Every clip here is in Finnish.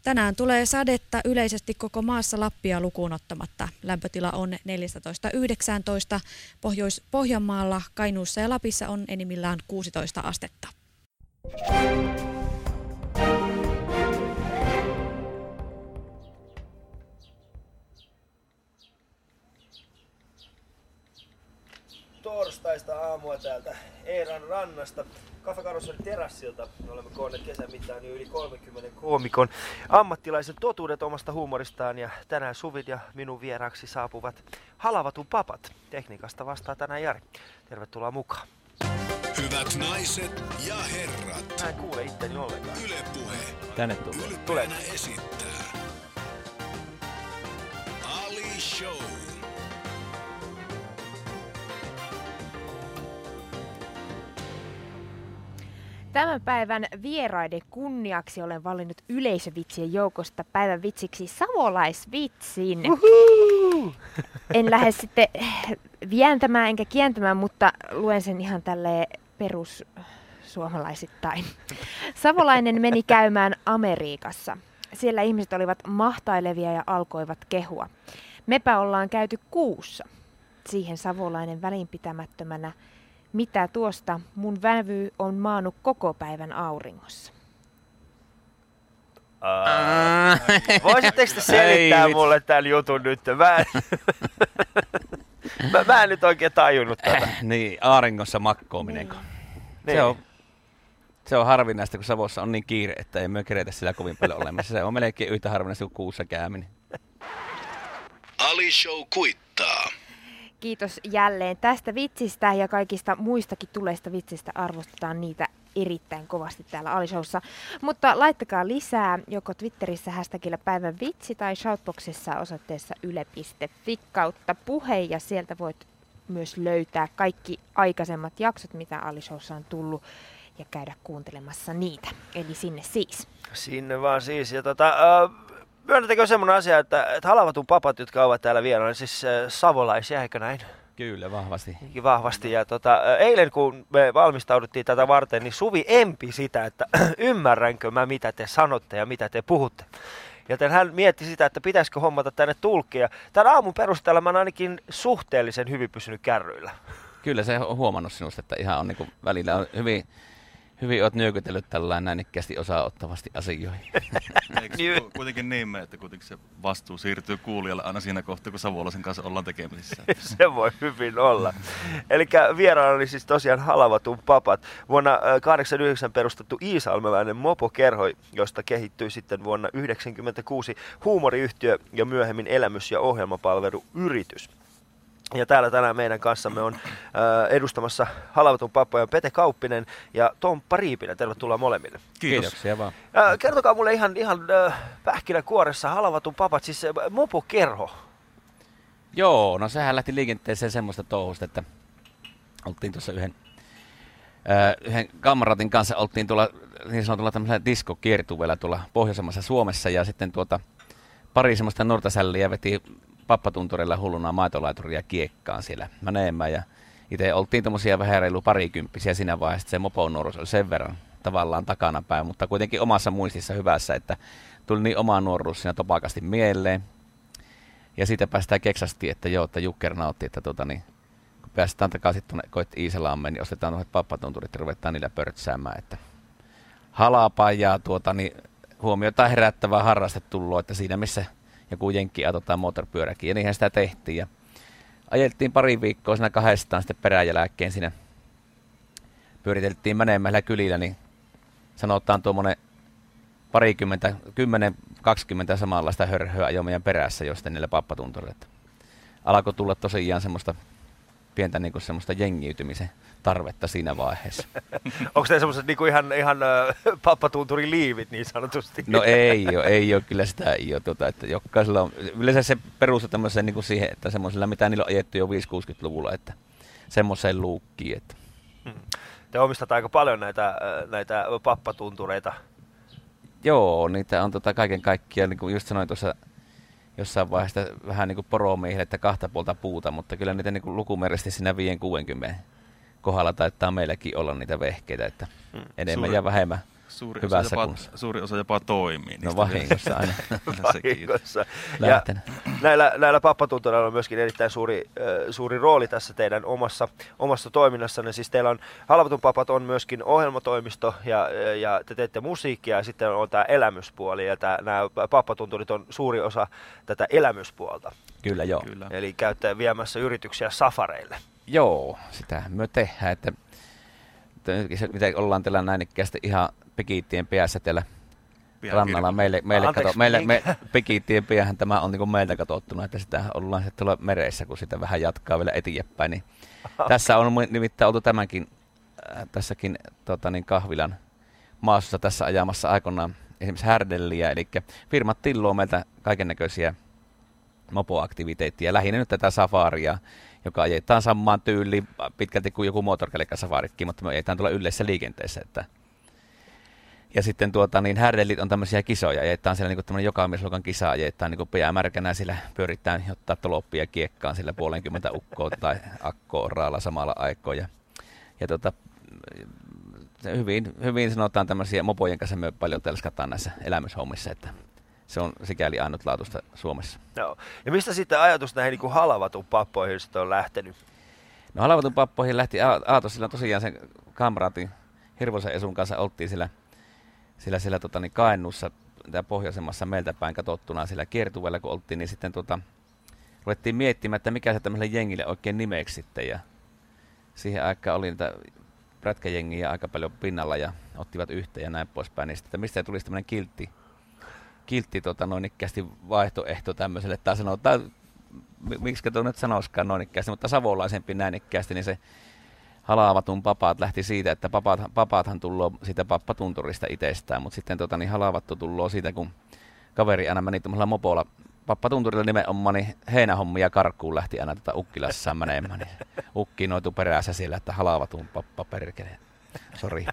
Tänään tulee sadetta yleisesti koko maassa Lappia lukuun ottamatta. Lämpötila on 14-19. Pohjois-Pohjanmaalla, Kainuussa ja Lapissa on enimmillään 16 astetta. Torstaista aamua täältä Eeran rannasta. Kaffekarusselin terassilta. Me olemme koonneet kesän mittaan jo yli 30 koomikon ammattilaisen totuudet omasta huumoristaan. Ja tänään Suvit ja minun vieraaksi saapuvat Halavatun papat. Tekniikasta vastaa tänään Jari. Tervetuloa mukaan. Hyvät naiset ja herrat. Mä en kuule itteni ollenkaan. Yle Puhe. Tänne tulee. Ylpeänä esittää Ali Show. Tämän päivän vieraiden kunniaksi olen valinnut yleisövitsien joukosta päivän vitsiksi savolaisvitsin. En lähde sitten vientämään enkä kientämään, mutta luen sen ihan tälleen perussuomalaisittain. Savolainen meni käymään Amerikassa. Siellä ihmiset olivat mahtailevia ja alkoivat kehua. Mepä ollaan käyty kuussa. Siihen savolainen välinpitämättömänä. Mitä tuosta? Mun vävy on maannut koko päivän auringossa. Voisitteko te selittää mulle tämän jutun nyt? Mä en nyt oikein tajunnut tätä. Niin, auringossa makkoaminen. Niin. Se on harvinaista, kun Savossa on niin kiire, että ei myö keretä sillä kovin paljon olemassa. Se on melkein yhtä harvinaista kuin kuussa käyminen. Ali Show kuittaa. Kiitos jälleen tästä vitsistä ja kaikista muistakin tuleista vitsistä. Arvostetaan niitä erittäin kovasti täällä Ali-showssa. Mutta laittakaa lisää joko Twitterissä hashtagillä päivän vitsi tai shoutboxissa osoitteessa yle.fi/puhe. Ja sieltä voit myös löytää kaikki aikaisemmat jaksot, mitä Ali-showssa on tullut ja käydä kuuntelemassa niitä. Eli sinne siis. Sinne vaan siis. Ja myönnättekö semmoinen asia, että Halavatun papat, jotka ovat täällä vieraana, niin siis savolaisia, eikö näin? Kyllä, vahvasti. Vahvasti. Ja eilen kun me valmistauduttiin tätä varten, niin Suvi empi sitä, että ymmärränkö mä mitä te sanotte ja mitä te puhutte. Joten hän mietti sitä, että pitäisikö hommata tänne tulkkia. Tämän aamun perusteella mä oon ainakin suhteellisen hyvin pysynyt kärryillä. Kyllä se on huomannut sinusta, että ihan on niin välillä on hyvin olet nyökytellyt tällainen näinnikkästi osaa-ottavasti asioihin. Eikö se kuitenkin niin mene, että kuitenkin se vastuu siirtyy kuulijalle aina siinä kohtaa, kun savolaisen kanssa ollaan tekemisissä? Se voi hyvin olla. Eli vieraana oli siis tosiaan Halavatun papat. Vuonna 1989 perustettu iisalmelainen mopokerho, josta kehittyi sitten vuonna 1996 huumoriyhtiö ja myöhemmin elämys- ja ohjelmapalveluyritys. Ja täällä tänään meidän kanssamme on edustamassa Halavatun pappoja Pete Kauppinen ja Tomppa Riipinen. Tervetuloa molemmille. Kiitoksia vaan. Kertokaa mulle ihan pähkinäkuoressa Halavatun papat, siis mopokerho. Joo, no sehän lähti liikenteeseen semmoista touhusta, että oltiin tuossa yhden kamratin kanssa, oltiin tuolla niin sanotulla tämmöisellä diskokiertueella tuolla pohjoisemmassa Suomessa ja sitten pari semmoista nortasälliä veti pappatunturilla hulluna maitolaituria kiekkaan siellä menemään ja itse oltiin tommosia vähän reilu parikymppisiä siinä vaiheessa, se moponuoruus oli sen verran tavallaan takanapäin, mutta kuitenkin omassa muistissa hyvässä, että tuli niin oma nuoruus siinä topakasti mieleen ja siitä päästään keksastiin, että joo, että Jukker nautti, että kun päästään takaisin tuonne koitti Iisalaammeen, niin ostetaan tuohon pappatunturit ja ruvetaan niillä pörtsäämään, että halapa ja huomiota herättävää harraste tullut, että siinä missä joku jenkki autotaan moottoripyöräkin, ja niinhän sitä tehtiin. Ja ajeltiin pari viikkoa siinä kahdestaan sitten peräjälkeen siinä. Pyöriteltiin menemällä kylillä, niin sanotaan tuommoinen 10-20 samanlaista hörhöä ajoi meidän perässä jo sitten niille pappatuntureille. Alkoi tulla tosiaan semmoista pientä niin kuin semmoista jengiytymisen tarvetta siinä vaiheessa. Onko ne semmoiset niin ihan pappatunturin liivit niin sanotusti? No ei ole, kyllä sitä ei ole. Että jokaisella on, yleensä se perustuu tämmöiseen niin kuin siihen, että semmoisella mitä niillä on ajettu jo 5-60-luvulla, että semmoiseen luukkiin. Että. Te omistatte aika paljon näitä pappatuntureita. Joo, niitä on kaiken kaikkiaan, niin kuin just sanoin tuossa jossain vaiheessa vähän niin kuin poromiehille, että 2 puolta puuta, mutta kyllä niitä niin kuin lukumääräisesti siinä 5-60 kohdalla taitaa meilläkin olla niitä vehkeitä, että enemmän ja vähemmän Suuri osa jopa toimii. No vahingossa aina. Vahingossa. Ja Lähtenyt. näillä pappatuntureilla on myöskin erittäin suuri rooli tässä teidän omassa toiminnassanne. Siis teillä on Halvatun papat on myöskin ohjelmatoimisto ja te teette musiikkia ja sitten on tämä elämyspuoli. Ja nämä pappatunturit on suuri osa tätä elämyspuolta. Kyllä, joo. Kyllä. Eli käytte viemässä yrityksiä safareille. Joo, sitä me tehdään, että mitä ollaan tällä näinikkästi ihan pekiittien päässä täällä rannalla. Meille pekiittien päähän tämä on niin meiltä katsottuna, että sitä ollaan sitten tuolla meressä, kun sitä vähän jatkaa vielä eteenpäin. Niin tässä on nimittäin oltu tässäkin kahvilan maassa tässä ajamassa aikoinaan esimerkiksi härdelliä, eli firmat tilloo meiltä kaikennäköisiä mopoaktiviteettia, lähinnä nyt tätä safaria, joka ajetaan samaan tyyliin pitkälti kuin joku moottorikelkkasafarikin, mutta me ajetaan tuolla yleisessä liikenteessä. Ja sitten härdellit on tämmöisiä kisoja, ajetaan siellä niin tämmöinen jokamiesluokan kisa, ajetaan niin päämärkänä, sillä pyöritään ottaa toloppia kiekkaan sillä 50 ukkoa tai akkoa raalla samalla aikaa. Ja hyvin sanotaan tämmöisiä mopojen kanssa me paljon telskataan näissä elämyshommissa, että se on sikäli ainutlaatuista Suomessa. Joo. Ja mistä sitten ajatus näihin niin Halavatun pappoihin sitten on lähtenyt? No Halavatun pappoihin lähti ajatus, sillä tosiaan sen kamraatin Hirvosen Esun kanssa oltiin sillä Kainuussa ja pohjoisemmassa meiltä päin katsottuna sillä kiertueella, kun oltiin, niin sitten ruvettiin miettimään, että mikä se tämmöiselle jengille oikein nimeksi sitten. Ja siihen aikaan oli niitä prätkäjengiä aika paljon pinnalla ja ottivat yhteen ja näin poispäin. Niin sitten, mistä tulisi tämmöinen kiltti noinikkästi vaihtoehto tämmöiselle, tai sanotaan, miksi tuo nyt sanoisikaan noinikkästi, mutta savolaisempi näinikkästi, niin se Halavatun papat lähti siitä, että papaathan tullaan siitä pappatunturista itsestään, mutta sitten Halavattu tullaan siitä, kun kaveri aina meni tuollaisella mopolla pappatunturilla nimenomaan, niin heinähommia karkuun lähti aina Ukkilassaan menemään, niin ukki noitui perässä siellä, että Halavatun pappa perkele. Sori.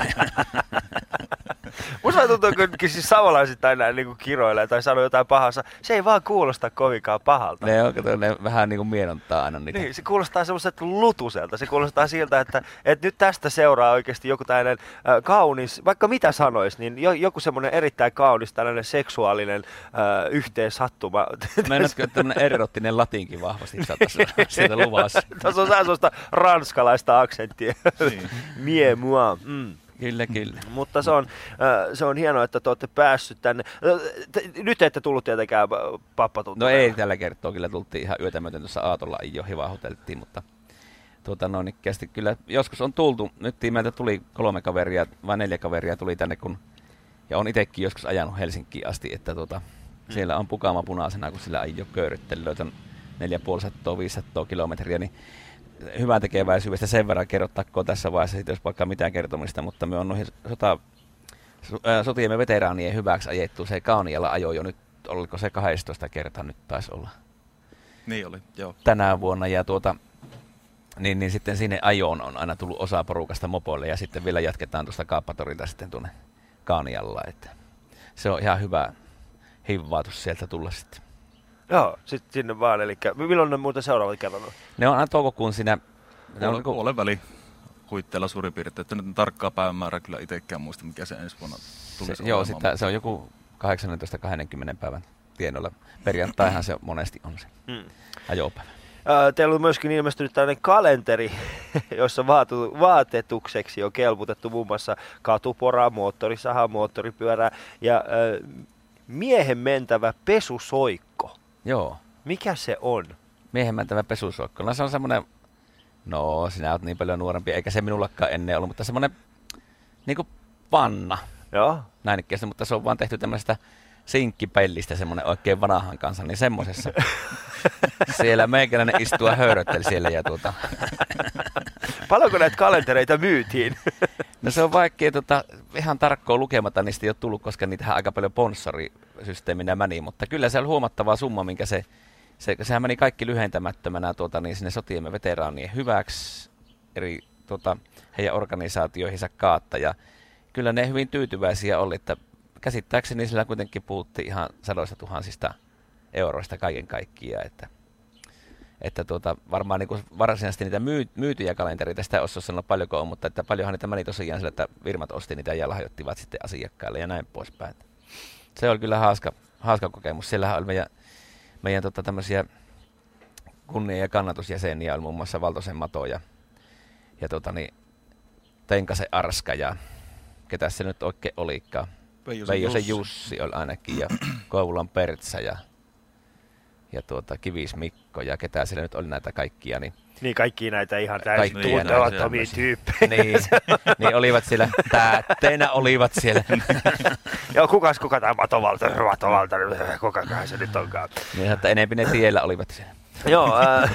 Musta tuntuu, kun siis savolaiset aina niin kiroilee tai sanoo jotain pahansa, se ei vaan kuulosta kovinkaan pahalta. Ne vähän niin kuin mienontaa aina niitä. Niin, se kuulostaa semmoiselta lutuselta. Se kuulostaa siltä, että nyt tästä seuraa oikeasti joku tällainen kaunis, vaikka mitä sanois, niin joku semmoinen erittäin kaunis tällainen seksuaalinen yhteensattuma. Meinaatko, että tämmöinen erottinen latinkin vahvasti sieltä luvassa? Tässä on semmoista ranskalaista aksenttia. Mie moi. Kyllä. Mutta se on hienoa, että te olette päässyt tänne. Nyt ette tullut tietenkään pappatuntumaan. No ei tällä kertaa, kyllä tultiin ihan yötä myöten tuossa Aatolla jo hivahuteltiin, mutta noinikkästi kyllä joskus on tultu. Nyt meiltä tuli 3 kaveria vai 4 kaveria tuli tänne, ja on itsekin joskus ajanut Helsinkiin asti, että siellä on Pukama punaisena, kun sillä ei ole köyryttelyä, on 450-500 kilometriä, niin hyvän tekeväisyydestä sen verran kerrottakoon tässä vaiheessa, jos vaikka mitään kertomista, mutta me on noihin sotiemme veteraanien hyväksi ajettu. Se Kaunialla ajo jo nyt, oliko se 12 kertaa nyt taisi olla? Niin oli, joo. Tänä vuonna ja niin sitten sinne ajoon on aina tullut osa porukasta mopoille ja sitten vielä jatketaan tuosta Kaappatorilta sitten tuonne Kaunialla, että se on ihan hyvä hivvaatus sieltä tulla sitten. Joo, sitten sinne vaan. Eli milloin ne muuten seuraavat kerran on? Ne on aina toukokuun siinä. Puolen väli huitteella suurin piirtein. Että nyt tarkkaa päivämäärää kyllä itsekään muista, mikä se ensi vuonna tulisi olemaan. Se on joku 18-20 päivän tienoilla. Perjantaihan se monesti on se ajopäivä. Teillä on myöskin ilmestynyt tällainen kalenteri, jossa vaatetukseksi on kelputettu muun muassa katuporaa, moottorisahaa, moottoripyörää ja miehen mentävä pesusoikko. Joo. Mikä se on? Miehen mentävä pesusoikko. No se on semmoinen, no sinä olet niin paljon nuorempi, eikä se minullakaan ennen ollut, mutta semmoinen niinku panna. Joo. Näinikkeessä, mutta se on vaan tehty tämmöisestä sinkkipellistä semmoinen oikein vanhan kanssa, niin semmosessa. Siellä meikäläinen istua höyrytteli siellä ja Paljonko näitä kalentereita myytiin? No se on vaikea ihan tarkkoa lukematta, niistä ei ole tullut, koska niitähän aika paljon sponsorisysteeminä meni, mutta kyllä se on huomattava summa, minkä sehän meni kaikki lyhentämättömänä niin sinne sotiemme veteraanien hyväksi eri heidän organisaatioihinsa kaatta ja kyllä ne hyvin tyytyväisiä oli, että käsittääkseni sillä kuitenkin puhuttiin ihan 100 000 euroista kaiken kaikkiaan, että että varmaan niin varsinaisesti niitä myytyjä kalentereita, sitä ei osaa sanoa paljonko on, mutta että paljonhan niitä meni tosiaan sillä, että firmat osti niitä ja lahjoittivat sitten asiakkaille ja näin poispäin. Se oli kyllä hauska kokemus. Siellähän oli meidän tämmöisiä kunnia- ja kannatusjäseniä, oli muun muassa Valtosen Mato ja Tenkasen Arska ja ketä se nyt oikein olikaan. Veijosen Jussi oli ainakin ja Kouvolan Pertsä ja Kivis Mikko ja ketä siellä nyt oli näitä kaikkia. Niin kaikki näitä ihan täysin tuntemattomia tyyppejä. Niin olivat siellä, päätteenä olivat siellä. Joo, kuka tämä Mato Valtonen, kukakaan se nyt onkaan. Niin, että enempi ne tiellä olivat siellä. Joo,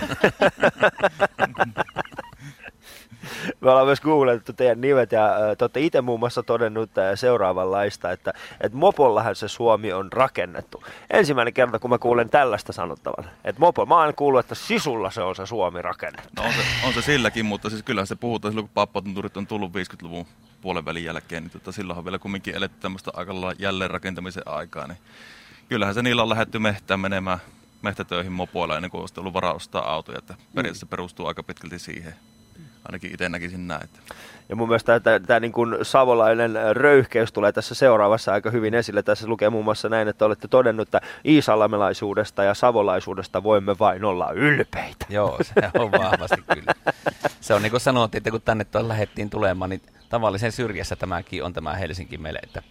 me ollaan myös googlettu teidän nimet ja te olette itse muun muassa todennut seuraavanlaista, että mopollahan se Suomi on rakennettu. Ensimmäinen kerta, kun mä kuulen tällaista sanottavan, että mopo, mä oon kuullut, että sisulla se on se Suomi rakennettu. No on se silläkin, mutta siis kyllähän se puhutaan silloin, kun pappatunturit on tullut 50-luvun puolen välin jälkeen, niin silloinhan vielä kumminkin eletty tämmöistä aika jälleenrakentamisen aikaa, niin kyllähän se niillä on lähdetty mehtään menemään mehtätöihin mopoilla ennen kuin olisi ollut varaa ostaa autoja, että periaatteessa perustuu aika pitkälti siihen. Ainakin itse näkisin näin. Ja mun mielestä tämä niin kuin savolainen röyhkeys tulee tässä seuraavassa aika hyvin esille. Tässä lukee muun muassa näin, että olette todennut, että iisalmelaisuudesta ja savolaisuudesta voimme vain olla ylpeitä. Joo, se on vahvasti kyllä. Se on niin kuin sanottiin, että kun tänne lähdettiin tulemaan, niin tavallisen syrjässä tämäkin on tämä Helsinki meille, että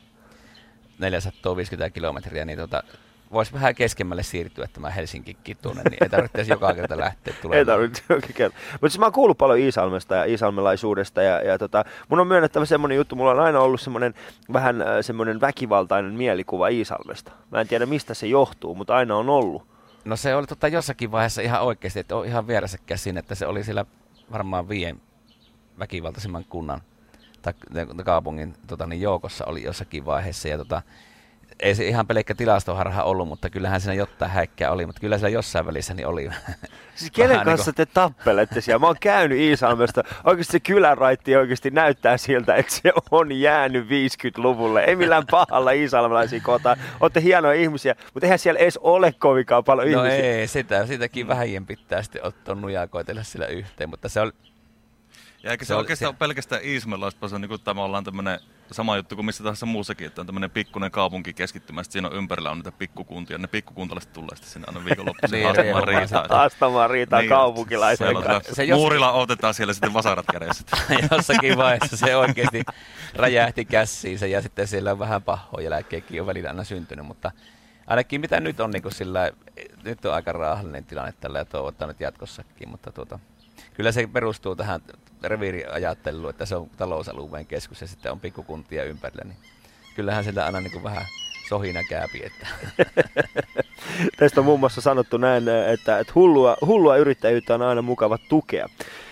450 kilometriä, niin voisi vähän keskemmälle siirtyä tämä Helsinkikin tuonne, niin ei tarvitse joka kerta lähteä tulemaan. Ei tarvitse joka kerta. Mutta siis mä oon kuullut paljon iisalmesta ja iisalmelaisuudesta ja mun on myönnettävä semmoinen juttu, mulla on aina ollut vähän semmoinen väkivaltainen mielikuva Iisalmesta. Mä en tiedä mistä se johtuu, mutta aina on ollut. No se oli jossakin vaiheessa ihan oikeasti, että on ihan vieressä käsin, että se oli siellä varmaan 5 väkivaltaisimman kunnan tai kaupungin joukossa oli jossakin vaiheessa ja ei se ihan pelkkä tilastoharha ollut, mutta kyllähän siinä jotain häikkää oli, mutta kyllä siellä jossain välissä niin oli. Siis kenen kanssa te tappelette siellä? Mä oon käynyt Iisalmesta. Oikeasti se kylänraitti oikeasti näyttää siltä, että se on jäänyt 50-luvulle. Ei millään pahalla iisalmelaisia kohtaan. Olette hienoja ihmisiä, mutta eihän siellä edes ole kovinkaan paljon ihmisiä. No ei, sitäkin vähien pitää sitten ottaa nujaa koitella sillä yhteen, mutta se oli... Ja eikä se oikeastaan ole pelkästään iisalmelaista, se on niin kuin tämä ollaan tämmöinen sama juttu kuin missä tahansa muussakin, että on tämmöinen pikkuinen kaupunki keskittymä, siinä on ympärillä on niitä pikkukuntia, ne pikkukuntalaiset tulee sitten sinne aina viikonloppuisin haastamaan riitaa. Haastamaan riitaa kaupunkilaisen kanssa. Muurilla otetaan siellä sitten vasarat kädessä. Jossakin vaiheessa se oikeasti räjähti käsiinsä ja sitten siellä on vähän pahoa jälkeenkin on välillä aina syntynyt, mutta ainakin mitä nyt on, niin kuin sillä, nyt on aika raahallinen tilanne tällä ja toivotaan nyt jatkossakin, mutta kyllä se perustuu tähän reviiriajatteluun, että se on talousalueen keskus ja sitten on pikkukuntia ympärillä, niin kyllähän sieltä aina niin kuin vähän sohina kääpi. Että. Tästä on muun muassa sanottu näin, että hullua yrittäjyyttä on aina mukava tukea.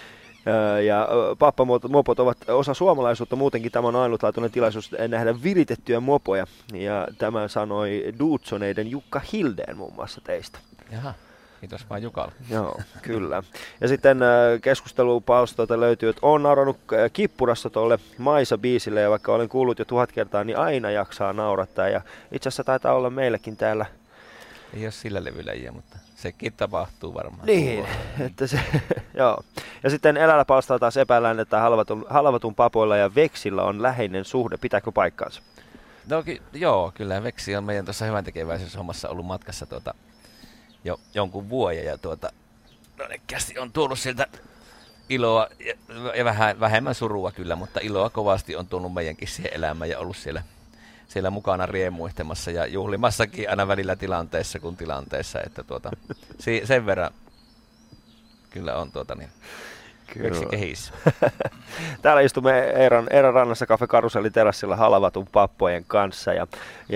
Ja pappamopot ovat osa suomalaisuutta, muutenkin tämä on ainutlaatuinen tilaisuus nähdä viritettyjä mopoja. Ja tämä sanoi Duutsoneiden Jukka Hildeen muun muassa teistä. Jaha. Kiitos vaan Jukalle. Joo, kyllä. Ja sitten keskustelupalstoilta löytyy, että on naurannut kippurassa tuolle Maisa-biisille, ja vaikka olen kuullut jo 1000 kertaa, niin aina jaksaa naurattaa. Ja itse asiassa taitaa olla meilläkin täällä. Ei ole sillä levyllä, mutta sekin tapahtuu varmaan. Niin, että se, joo. Ja sitten Elällä-palstalla taas epäillään, että halvatun papoilla ja Veksillä on läheinen suhde. Pitääkö paikkaansa? No joo, kyllä Veksi on meidän tuossa hyväntekeväisyyshommassa ollut matkassa jo jonkun vuoden ja kästi on tuonut sieltä iloa ja vähän vähemmän surua kyllä, mutta iloa kovasti on tuonut meidänkin siihen elämään ja ollut siellä mukana riemuihtemassa ja juhlimassakin aina välillä tilanteessa kuin tilanteessa, että sen verran kyllä on Veksi kehissä. Täällä istumme Eeran rannassa Cafe Karusellin terassilla halvatun pappojen kanssa ja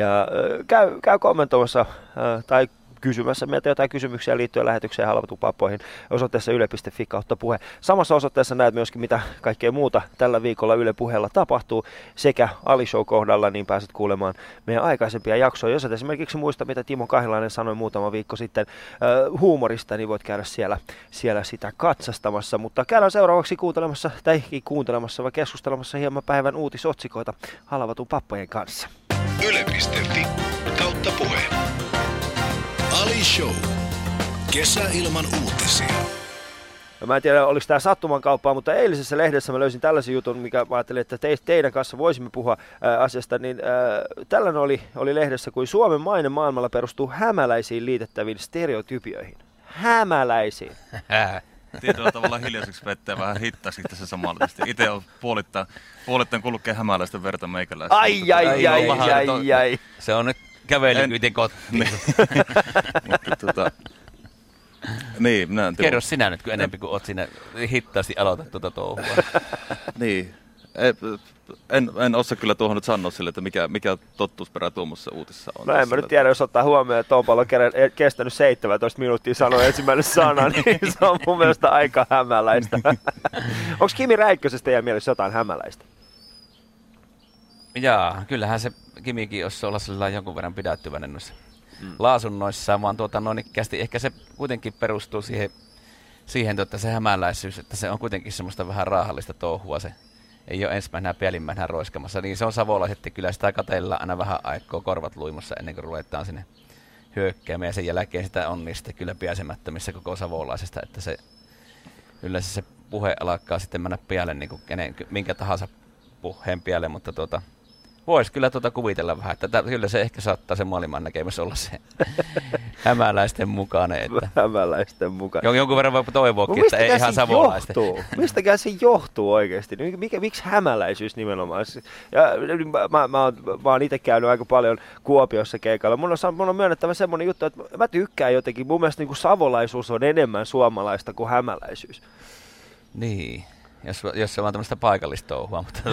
käy kommentoimassa tai kysymässä meiltä jotain kysymyksiä liittyen lähetykseen halvatun pappoihin osoitteessa yle.fi/puhe. Samassa osoitteessa näet myöskin, mitä kaikkea muuta tällä viikolla Yle Puheella tapahtuu sekä Ali Show kohdalla, niin pääset kuulemaan meidän aikaisempia jaksoja. Jos et esimerkiksi muista, mitä Timo Kahilainen sanoi muutama viikko sitten huumorista, niin voit käydä siellä sitä katsastamassa. Mutta käydään seuraavaksi kuuntelemassa vai keskustelemassa hieman päivän uutisotsikoita halvatun pappojen kanssa. Yle.fi/puhe. Ali Show. Kesäilman uutisia. Mä en tiedä, oliko tämä sattuman kauppaa, mutta eilisessä lehdessä mä löysin tällaisen jutun, mikä mä ajattelin, että teidän kanssa voisimme puhua asiasta. Niin, tällainen oli lehdessä, kuin Suomen maine maailmalla perustuu hämäläisiin liitettäviin stereotypioihin. Hämäläisiin. Tietyllä tavalla hiljaiseksi vettä vähän hittaisi tässä samalla. Itse on puolittain kulkee hämäläisten verta meikäläistä. Ai. Se on nyt kävelykyytin kotiin. Niin, minä en tiedä. Kerro sinä nyt, kun enemmän kuin olet siinä hittaasti aloitat tuota touhua. Niin. En osaa kyllä tuohon nyt sanoa sille, että mikä totuusperä tuommoisessa uutisessa on. No en mä nyt tiedä, jos ottaa huomioon, että Toopalla on kestänyt 17 minuuttia sanoa ensimmäinen sana, niin se on mun mielestä aika hämäläistä. Onko Kimi Räikkösestä teidän mielestä jotain hämäläistä? Jaa, kyllähän se Kimikin olisi olla sellainen jonkun verran pidättyväinen noissa laasunnoissaan, vaan noinikkästi ehkä se kuitenkin perustuu siihen se hämäläisyys, että se on kuitenkin semmoista vähän raahallista touhua se. Ei ole ensimmäisenä päällimmäisenä roiskamassa, niin se on savolaiset, kyllä sitä katsellaan aina vähän aikaa korvat luimassa ennen kuin ruvetaan sinne hyökkäämään, ja sen jälkeen sitä on niin sitten kyllä pääsemättömissä koko savolaisesta, että se yleensä se puhe alkaa sitten mennä päälle niin kuin minkä tahansa puheen päälle, mutta voisi kyllä kuvitella vähän, että kyllä se ehkä saattaa se maailman näkemys olla se hämäläisten mukainen. Että Hämäläisten mukaan. Jonkun verran voi toivoakin, että ei ihan savolaisten. Mistäkään se johtuu oikeasti? Miksi hämäläisyys nimenomaan? Ja mä oon itse käynyt aika paljon Kuopiossa keikalla. Mun on myönnettävä semmoinen juttu, että mä tykkään jotenkin. Mun mielestä niin kuin savolaisuus on enemmän suomalaista kuin hämäläisyys. Niin. Jos se on tämmöistä paikallista touhua, mutta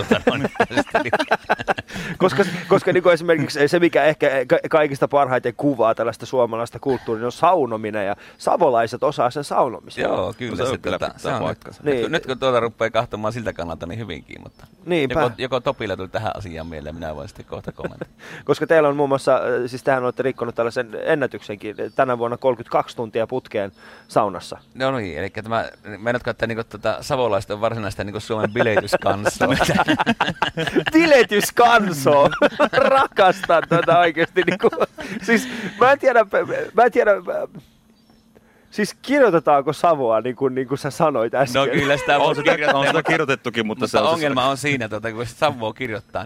koska niin kuin esimerkiksi se, mikä ehkä kaikista parhaiten kuvaa tällaista suomalaista kulttuuria, on saunominen, ja savolaiset osaa sen saunomisen. Joo, kyllä se on niin. Nyt kun rupeaa kahtomaan siltä kannalta, niin hyvinkin, mutta joko Topilla tuli tähän asiaan mieleen, minä voin sitten kohta kommentoida. Koska teillä on muun muassa, siis tähän olette rikkonut tällaisen ennätyksenkin tänä vuonna 32 tuntia putkeen saunassa. No niin, eli meinaatko, että niinku savolaiset on varsinaista niinku Suomen biletyskansoa? Biletyskansoa! Rakastan tätä oikeasti. Niinku. Siis mä en tiedä, siis kirjoitetaanko Savoa, niin kuin sä sanoit äsken? No kyllä sitä on kirjoitettukin, mutta ongelma on siinä, kun Savoa kirjoittaa,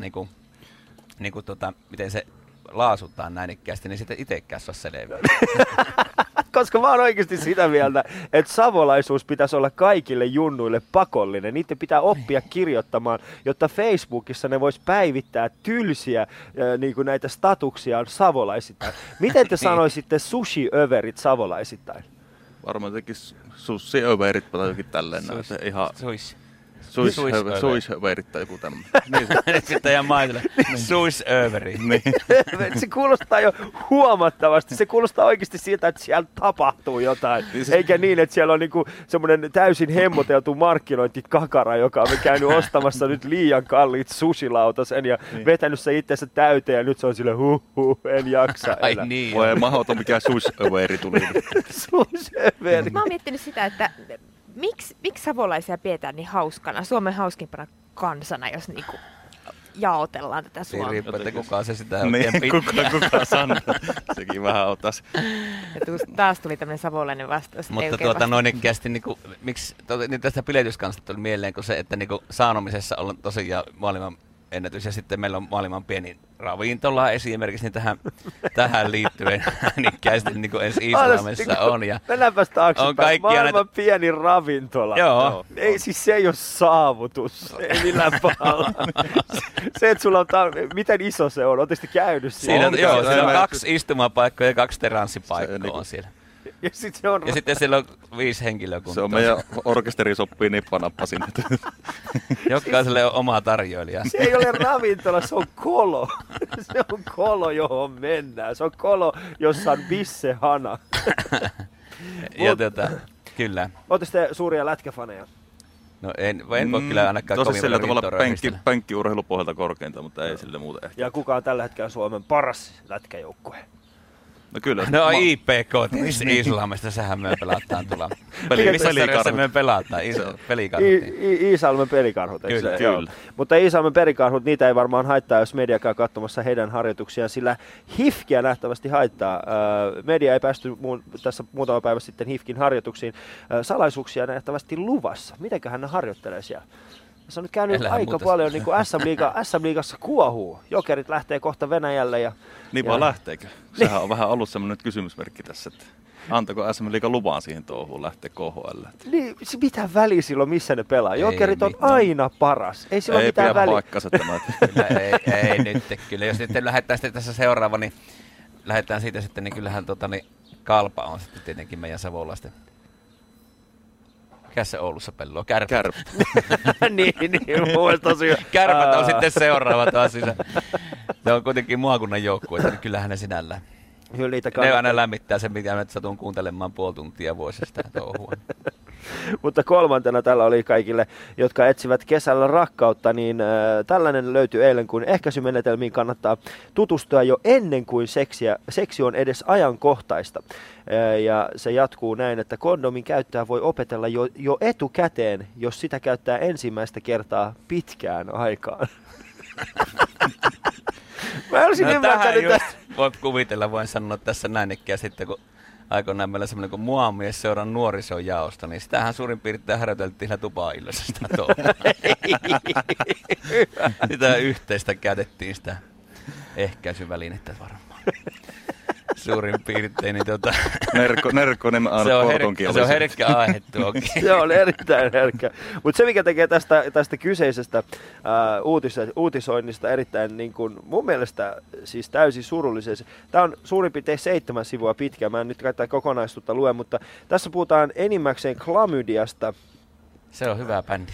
miten se laasutaan näin ikkästi, niin sitten itsekään se on selvä. Koska mä oon oikeasti sitä mieltä, että savolaisuus pitäisi olla kaikille junnuille pakollinen. Niiden pitää oppia kirjoittamaan, jotta Facebookissa ne vois päivittää tylsiä niin kuin näitä statuksiaan savolaisittain. Miten te sanoisitte sushi-överit savolaisittain? Varmaan jotenkin sushi-överit tai jokin tälleen. Suishöverit tai joku tämmöinen. Sitten ihan maitelle. Suishöveri. Se kuulostaa jo huomattavasti. Se kuulostaa oikeasti siltä, että siellä tapahtuu jotain. Eikä niin, että siellä on niinku semmoinen täysin hemmoteltu markkinointikakara, joka on käynyt ostamassa nyt liian kalliit sushilautasen ja vetänyt se itsensä täyteen. Ja nyt se on silleen en jaksa enää. Ai niin. Voi mahdoton, mikä suishöveri tuli. Suishöveri. Mä oon miettinyt sitä, että miksi savolaisia pidetään niin hauskana, Suomen hauskimpana kansana, jos niinku jaotellaan tätä Suomea. Riippuu, että kukaan se sitä oikein pitää. Kukaan sanoo. Sekin vähän otas. Taas tuli tämmöinen savolainen vastaus. Mutta noinikkästi, miksi tästä biletyskansta tuli mieleen, kun se, että saunomisessa on tosiaan maailman ennätys, ja sitten meillä on maailman pieni ravintola esimerkiksi, niin tähän liittyen niin kuin ensi Islamissa on. Ja mennäänpäs taaksepäin. Maailman pieni ravintola. Joo. Ei, siis se ei ole saavutus. Ei millään pahalla. Se, että sulla on miten iso se on? Oletteko te käynyt siinä? Siinä on 2 istumapaikkaa ja 2 teranssipaikkaa on siellä. Ja sitten siellä on 5 henkilökuntaa. Se on meidän orkesteri sopii nippanappa sinne. Jokaiselle on oma tarjoilija. Se ei ole ravintola, se on kolo. Se on kolo, johon mennään. Se on kolo, jossa on bissehana. Ja kyllä. Oletteko te suuria lätkäfaneja? No en voi kyllä ainakaan kovin sillä tavalla penkkiurheilupohjalta korkeinta, mutta ei sille muuta ehkä. Ja kuka on tällä hetkellä Suomen paras lätkäjoukkue? No kyllä. No IPK, tietysti Iisalmesta, sehän me pelataan tuolla. Missä me pelataan? Pelikarhut. Iisalmen pelikarhut, eikö Kyllä, se? Joo. Mutta Iisalmen pelikarhut, niitä ei varmaan haittaa, jos media käy katsomassa heidän harjoituksiaan, sillä HIFKiä nähtävästi haittaa. Media ei päästy tässä muutama päivä sitten HIFKin harjoituksiin. Salaisuuksia nähtävästi luvassa. Mitenköhän ne harjoittelee siellä? Se on nyt käynyt aika paljon, niin kuin SM-liigassa kuohuu. Jokerit lähtee kohta Venäjälle. Niin vaan lähteekö? Sehän on vähän ollut semmoinen kysymysmerkki tässä, että antako SM Liiga lupaan siihen touhuun lähteä KHL? Niin, mitä väliä silloin, missä ne pelaa? Jokerit on aina paras. Ei sillä ole mitään väliä. Ei pidä paikkansa tämä. ei nyt kyllä. Jos nyt lähdetään sitten tässä seuraava, niin lähdetään siitä sitten, niin kyllähän Kalpa on sitten tietenkin meidän savolaisten. Mikä se Oulussa pelaa? Kärpät. niin, mun mielestä tosiaan. Kärpät on sitten seuraava taas. Se on kuitenkin maakunnan joukkue, että kyllähän ne sinällään. Ne aina lämmittää sen, mitä me satun kuuntelemaan puoli tuntia vuosista sitä touhua. Mutta kolmantena tällä oli kaikille, jotka etsivät kesällä rakkautta, niin tällainen löytyi eilen, kun ehkäisymenetelmiin kannattaa tutustua jo ennen kuin seksi on edes ajankohtaista. Ja se jatkuu näin, että kondomin käyttöä voi opetella jo etukäteen, jos sitä käyttää ensimmäistä kertaa pitkään aikaan. Mä olisin ymmärtänyt tästä. Voit kuvitella, voin sanoa tässä näinkin, sitten kun aikoinaan meillä semmoinen kuin Muamies seuran nuorisojaosto, niin sitähän suurin piirtein harjoiteltiin siinä tupaillassa sitä touhua. Sitä yhteistä käytettiin sitä ehkäisyvälinettä varmaan. Suurin piirtein. Niin Nerkko se on herkkä aihe tuokin. Se on erittäin herkkä. Mutta se, mikä tekee tästä kyseisestä uutisoinnista erittäin niin kun, mun mielestä siis täysin surullisen. Tämä on suurin piirtein 7 sivua pitkä. Mä en nyt tätä kokonaisuutta lue, mutta tässä puhutaan enimmäkseen klamydiasta. Se on hyvä bändi.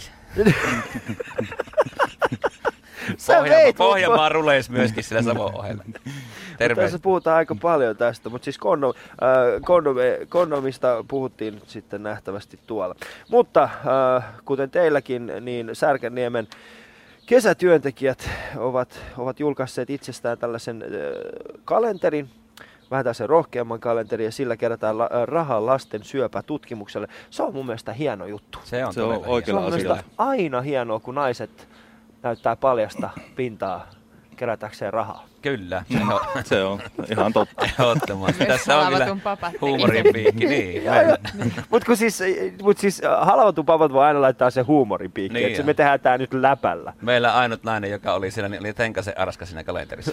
Pohjanmaan ruleis myöskin sillä Savon ohella. Tässä puhutaan aika paljon tästä, mutta siis kondomista puhuttiin sitten nähtävästi tuolla. Mutta kuten teilläkin, niin Särkänniemen kesätyöntekijät ovat julkaisseet itsestään tällaisen kalenterin, vähän tällaisen rohkeamman kalenterin, ja sillä kerätään rahaa lasten syöpätutkimukselle. Se on mun mielestä hieno juttu. Se on oikealla asialla. Aina hienoa, kun naiset näyttää paljasta pintaa kerätäkseen rahaa. Kyllä. Se on ihan totta. Ehdottomasti. Tässä on kyllä huumorin piikki. Niin. Mutta siis halvatun papat voi aina laittaa se huumorin piikki. Niin me tehdään tää nyt läpällä. Meillä ainut nainen, joka oli siellä, niin oli Tenkasen Arska siinä kalenterissa.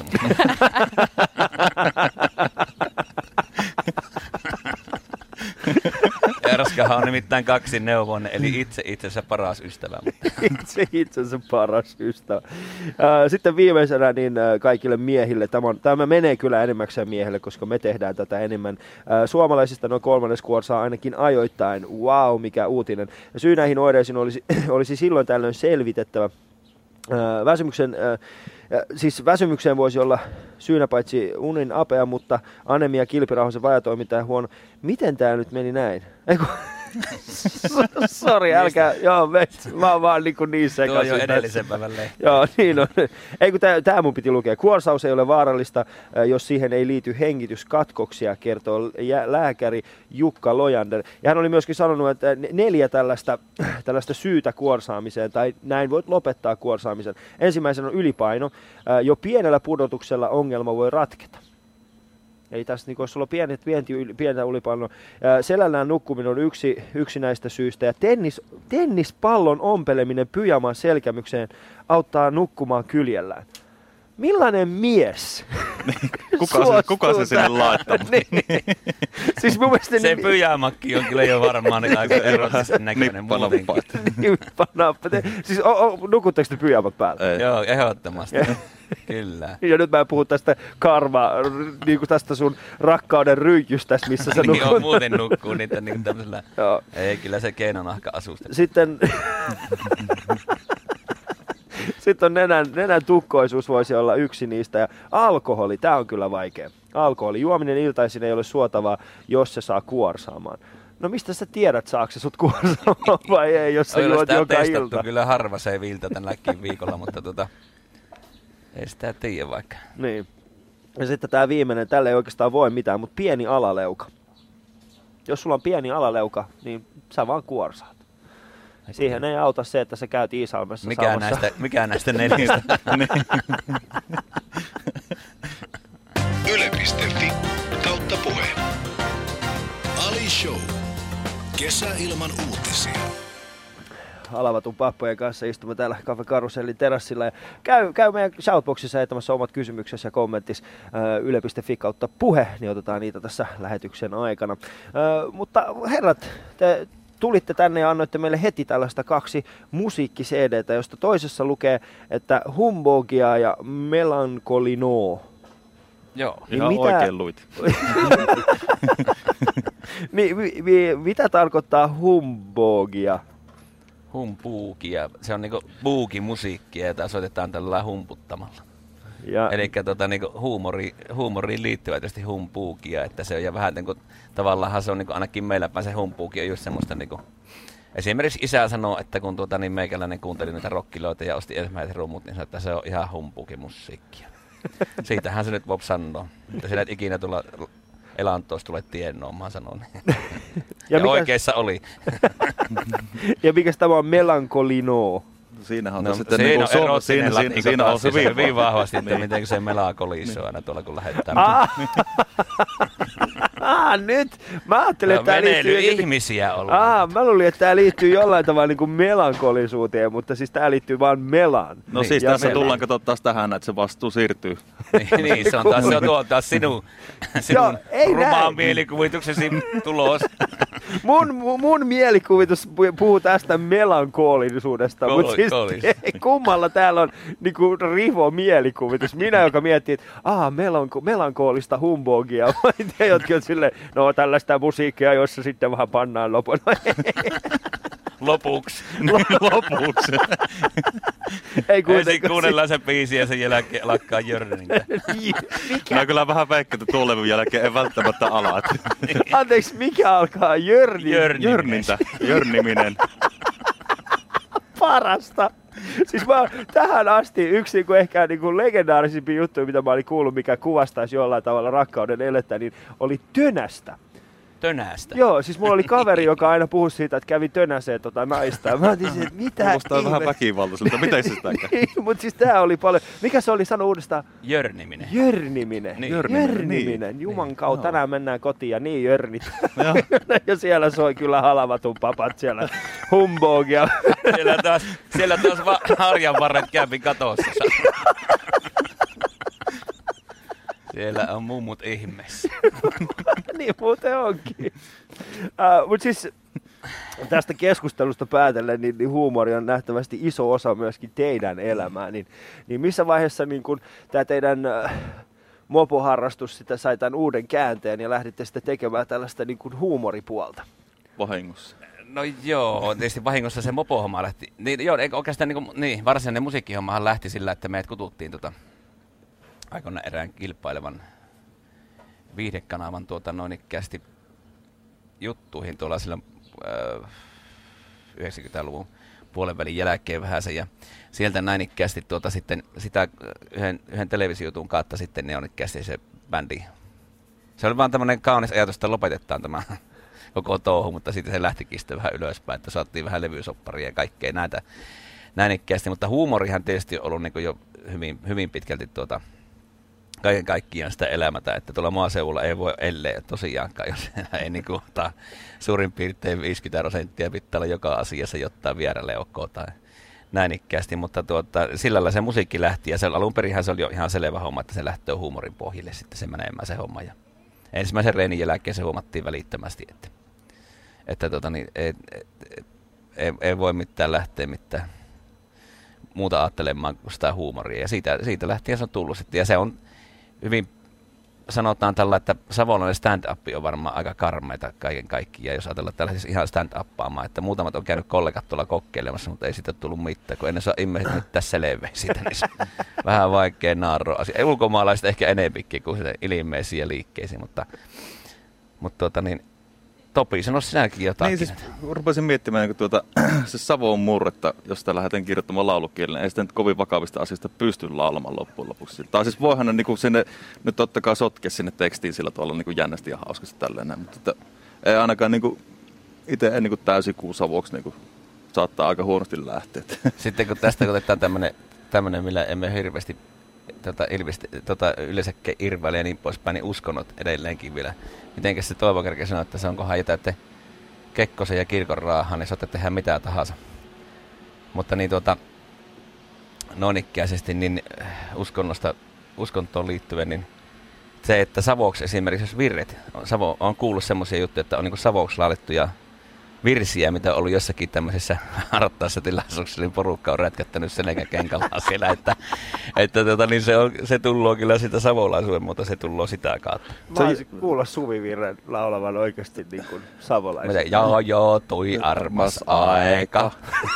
Arskahan on nimittäin kaksineuvoinen, eli itse itsensä paras ystävä. Itse itsensä paras ystävä. Sitten viimeisenä niin kaikille miehille, tämä menee kyllä enimmäkseen miehille, koska me tehdään tätä enemmän. Suomalaisista noin 1/3 kuorsaa ainakin ajoittain. Wow, mikä uutinen. Ja syy näihin oireisiin olisi silloin tällöin selvitettävä. Väsymykseen voisi olla syynä paitsi unin apea, mutta anemia, kilpirauhasen vajatoiminta ja huono. Miten tämä nyt meni näin? Sori, älkää, mä oon vaan niin sekaisin. Tuo jo edellisen päivän lehti. Joo, niin on. Tää mun piti lukea. Kuorsaus ei ole vaarallista, jos siihen ei liity hengityskatkoksia, kertoo lääkäri Jukka Lojander. Ja hän oli myöskin sanonut, että 4 tällaista syytä kuorsaamiseen, tai näin voit lopettaa kuorsaamisen. Ensimmäisenä on ylipaino. Jo pienellä pudotuksella ongelma voi ratketa. Eli tässä niin, jos sulla on pientä ylipainoa, selällään nukkuminen on yksi näistä syistä. Ja tennispallon ompeleminen pyjaman selkämykseen auttaa nukkumaan kyljellään. Millainen mies? Kuka se sinne laittaa? Niin. Siis mun mielestä se pyjamakki on kyllä jo varmaan aika erotisesti näköinen muutenkin. Siis nukutteko te pyjamat päällä? Ei. Joo, ehdottomasti. Kyllä. Ja nyt mä en puhu tästä niin kuin tästä sun rakkauden ryijystä, missä sä nukut. Joo, muuten nukkuu niitä niin tämmöisellä. Ei, kyllä se keinonahka asusta. Sitten on nenän tukkoisuus voisi olla yksi niistä. Ja alkoholi, tämä on kyllä vaikea. Alkoholi. Juominen iltaisin ei ole suotavaa, jos se saa kuorsaamaan. No mistä sä tiedät, saako se sut kuorsaamaan vai ei, jos sä juot joka ilta? Kyllä harva se viiltä tälläkin viikolla, mutta ei sitä tiedä vaikka. Niin. Ja sitten tämä viimeinen, tälle ei oikeastaan voi mitään, mutta pieni alaleuka. Jos sulla on pieni alaleuka, niin sä vaan kuorsaat. Siihen ei auta se, että sä käyt Iisalmessa saamassa. Mikä näistä neljästä? Yle.fi/puhe. Ali Show. Kesäilman uutisia. Alavatun pappojen kanssa istumme täällä Cafe Karusellin terassilla. Ja käy meidän shoutboxissa jättämässä omat kysymyksesi ja kommentis yle.fi/puhe, niin otetaan niitä tässä lähetyksen aikana. Mutta herrat, te tulitte tänne ja annoitte meille heti tällaista 2 musiikki-CDtä, josta toisessa lukee, että Humbogia ja Melancolino. Joo. Niin Ihan oikein luit. niin, mitä tarkoittaa Humbogia? Humbuukia. Se on niinku buukimusiikkia, jota soitetaan tällä humputtamalla. Ja Eli niinku huumoriin liittyvä tietysti humbuukia, että se on ja vähän niinku, tavallaan se on niinku, ainakin meillä päin se humbuuki on just semmoista niinku, esimerkiksi isä sanoo, että kun niin meikäläinen kuunteli niitä rockiloita ja osti ensimmäiset rummut, niin sanoi, että se on ihan humbuukimusiikkia. Siitähän se nyt Bob sanoo, että sillä et ikinä tulla elantoista tule tiennoon, sanon. Ja oikeassa oli. Ja mikäs tämä on Melancolino? Siinähän on sitten siinä niinku on siinä on se hyvin vahvasti, että miten se melankoliso aina tuolla kun lähdetään. Nyt! Mä ajattelin, että tämä liittyy ihmisiä ollaan. Mä luulin, että tämä liittyy jollain tavalla niin kuin melankolisuuteen, mutta siis tämä liittyy vaan melaan. No niin, siis tässä tullaan katsoa taas tähän, että se vastuu siirtyy. niin, se on taas sinun rumaan mielikuvituksesi tulos. Mun mielikuvitus puhuu tästä melankolisuudesta, mutta siis kummalla täällä on niinku rivo mielikuvitus. Minä, joka miettii, että melankoolista humbogia, vai te, jotka on silleen, no tällaista musiikkia, jossa sitten vähän pannaan lopun. Lopuksi. Ei ensin kuunnellaan se biisi ja sen jälkeen lakkaa Jörnintä. No kyllä vähän väikkä, että tuon levyn jälkeen ei välttämättä ala. Anteeksi, mikä alkaa? Jörniminen. Parasta. Siis tähän asti yksi ehkä legendaarisimpia juttuja, mitä mä olin kuullut, mikä kuvastaisi jollain tavalla rakkauden elettä, niin oli tönästä. Tönästä? Joo, siis mulla oli kaveri, joka aina puhui siitä, että kävi tönäseen naista. Ja mä ajattelin, että mitä kuulostaa vähän väkivaltaiselta. Miten se sitä käy? Mutta siis tää oli paljon. Mikä se oli? Sano uudestaan. Jörniminen. Jörniminen. Juman kautta tänään mennään kotiin ja niin jörnit. Ja siellä soi kyllä halavatun papat siellä. Humbogia. Siellä taas harjanvarret kävi katossa. Siellä on mummut ihmeessä. Niin muuten onkin. Mutta siis tästä keskustelusta päätellen, niin huumori on nähtävästi iso osa myöskin teidän elämää. Niin missä vaiheessa niin kun tämä teidän mopoharrastus sitä sai tämän uuden käänteen ja lähditte sitten tekemään tällaista niin kun huumoripuolta? Vahingossa. No joo, tietysti vahingossa se mopohomma lähti. Oikeastaan varsinainen musiikkihommahan lähti sillä, että meidät kututtiin aikoinaan erään kilpailevan viihdekanavan ikkästi juttuihin tuolla sillä 90-luvun puolenvälin jälkeen vähäsen ja sieltä näin ikkästi sitten sitä yhden televisiojutun kautta sitten ne on ikkästi se bändi. Se oli vaan tämmöinen kaunis ajatus, että lopetetaan tämä koko touhu, mutta sitten se lähtikin sitten vähän ylöspäin, että saatiin vähän levysopparia ja kaikkea näin ikkästi, mutta huumorihan tietysti on ollut niin jo hyvin pitkälti kaiken kaikkiaan sitä elämätä, että tuolla maaseudulla ei voi ellei tosiaankaan, jos ei suurin piirtein 50% pitää olla joka asiassa jotain vieräleukoa tai näin ikkäästi, mutta sillä lailla se musiikki lähti ja alun perinhän se oli jo ihan selvä homma, että se lähtee huumorin pohjille sitten se menemään se homma ja ensimmäisen reenin jälkeen se huomattiin välittömästi, että ei voi mitään lähteä mitään muuta ajattelemaan kuin sitä huumoria ja siitä lähtien se on tullut sitten ja se on hyvin sanotaan tällä, että savolainen stand-up on varmaan aika karmeita kaiken kaikkiaan, jos ajatellaan tällaisessa ihan stand-uppaamaan, että muutamat on käynyt kollegat tuolla kokeilemassa, mutta ei siitä tullut mitään, kun ennen saa ihmiset mitään selveä siitä, niin se on vähän vaikea naarroa asia. Ulkomaalaiset ehkä enempikin kuin ilmeisiä liikkeisiin, mutta Topi, sano sinäkin jotakin. Niin siis rupesin miettimään niin se Savon murretta, jos sitä lähdetään kirjoittamaan laulukielellä. Ei sitä nyt kovin vakavista asioista pysty laulamaan loppujen lopuksi. Tai siis voihan ne niin sinne nyt totta kai sotkea sinne tekstiin sillä tavalla niin jännästi ja hauskasti tälleen. Mutta ei ainakaan niin itse en niin täysikuu Savoksi niin saattaa aika huonosti lähteä. Sitten kun tästä otetaan tämmöinen, millä emme hirveästi yleensäkin irvaile ja niin poispäin, niin uskonnot edelleenkin vielä. Mitenkäs se Toivo kerkeä sanoi, että se onkohan jätätte Kekkosen ja kirkon raahan, niin saatte tehdä mitä tahansa. Mutta niin noinikkäisesti niin uskontoon liittyen, niin se, että Savoksi esimerkiksi, jos virret, on kuullut semmoisia juttuja, että on niin Savoksi laalettuja virsiä, mitä on ollut jossakin tämmöisessä harrattaessa tilaisuuksessa, niin porukka on rätkättänyt selkäkenkallaan siellä, että niin se tulloo kyllä sitä savolaisuuden, mutta se tulloo sitä kautta. Mä haluaisin kuulla Suvi Virren laulavan oikeasti niin kuin savolaisen. Joo, toi armas aika.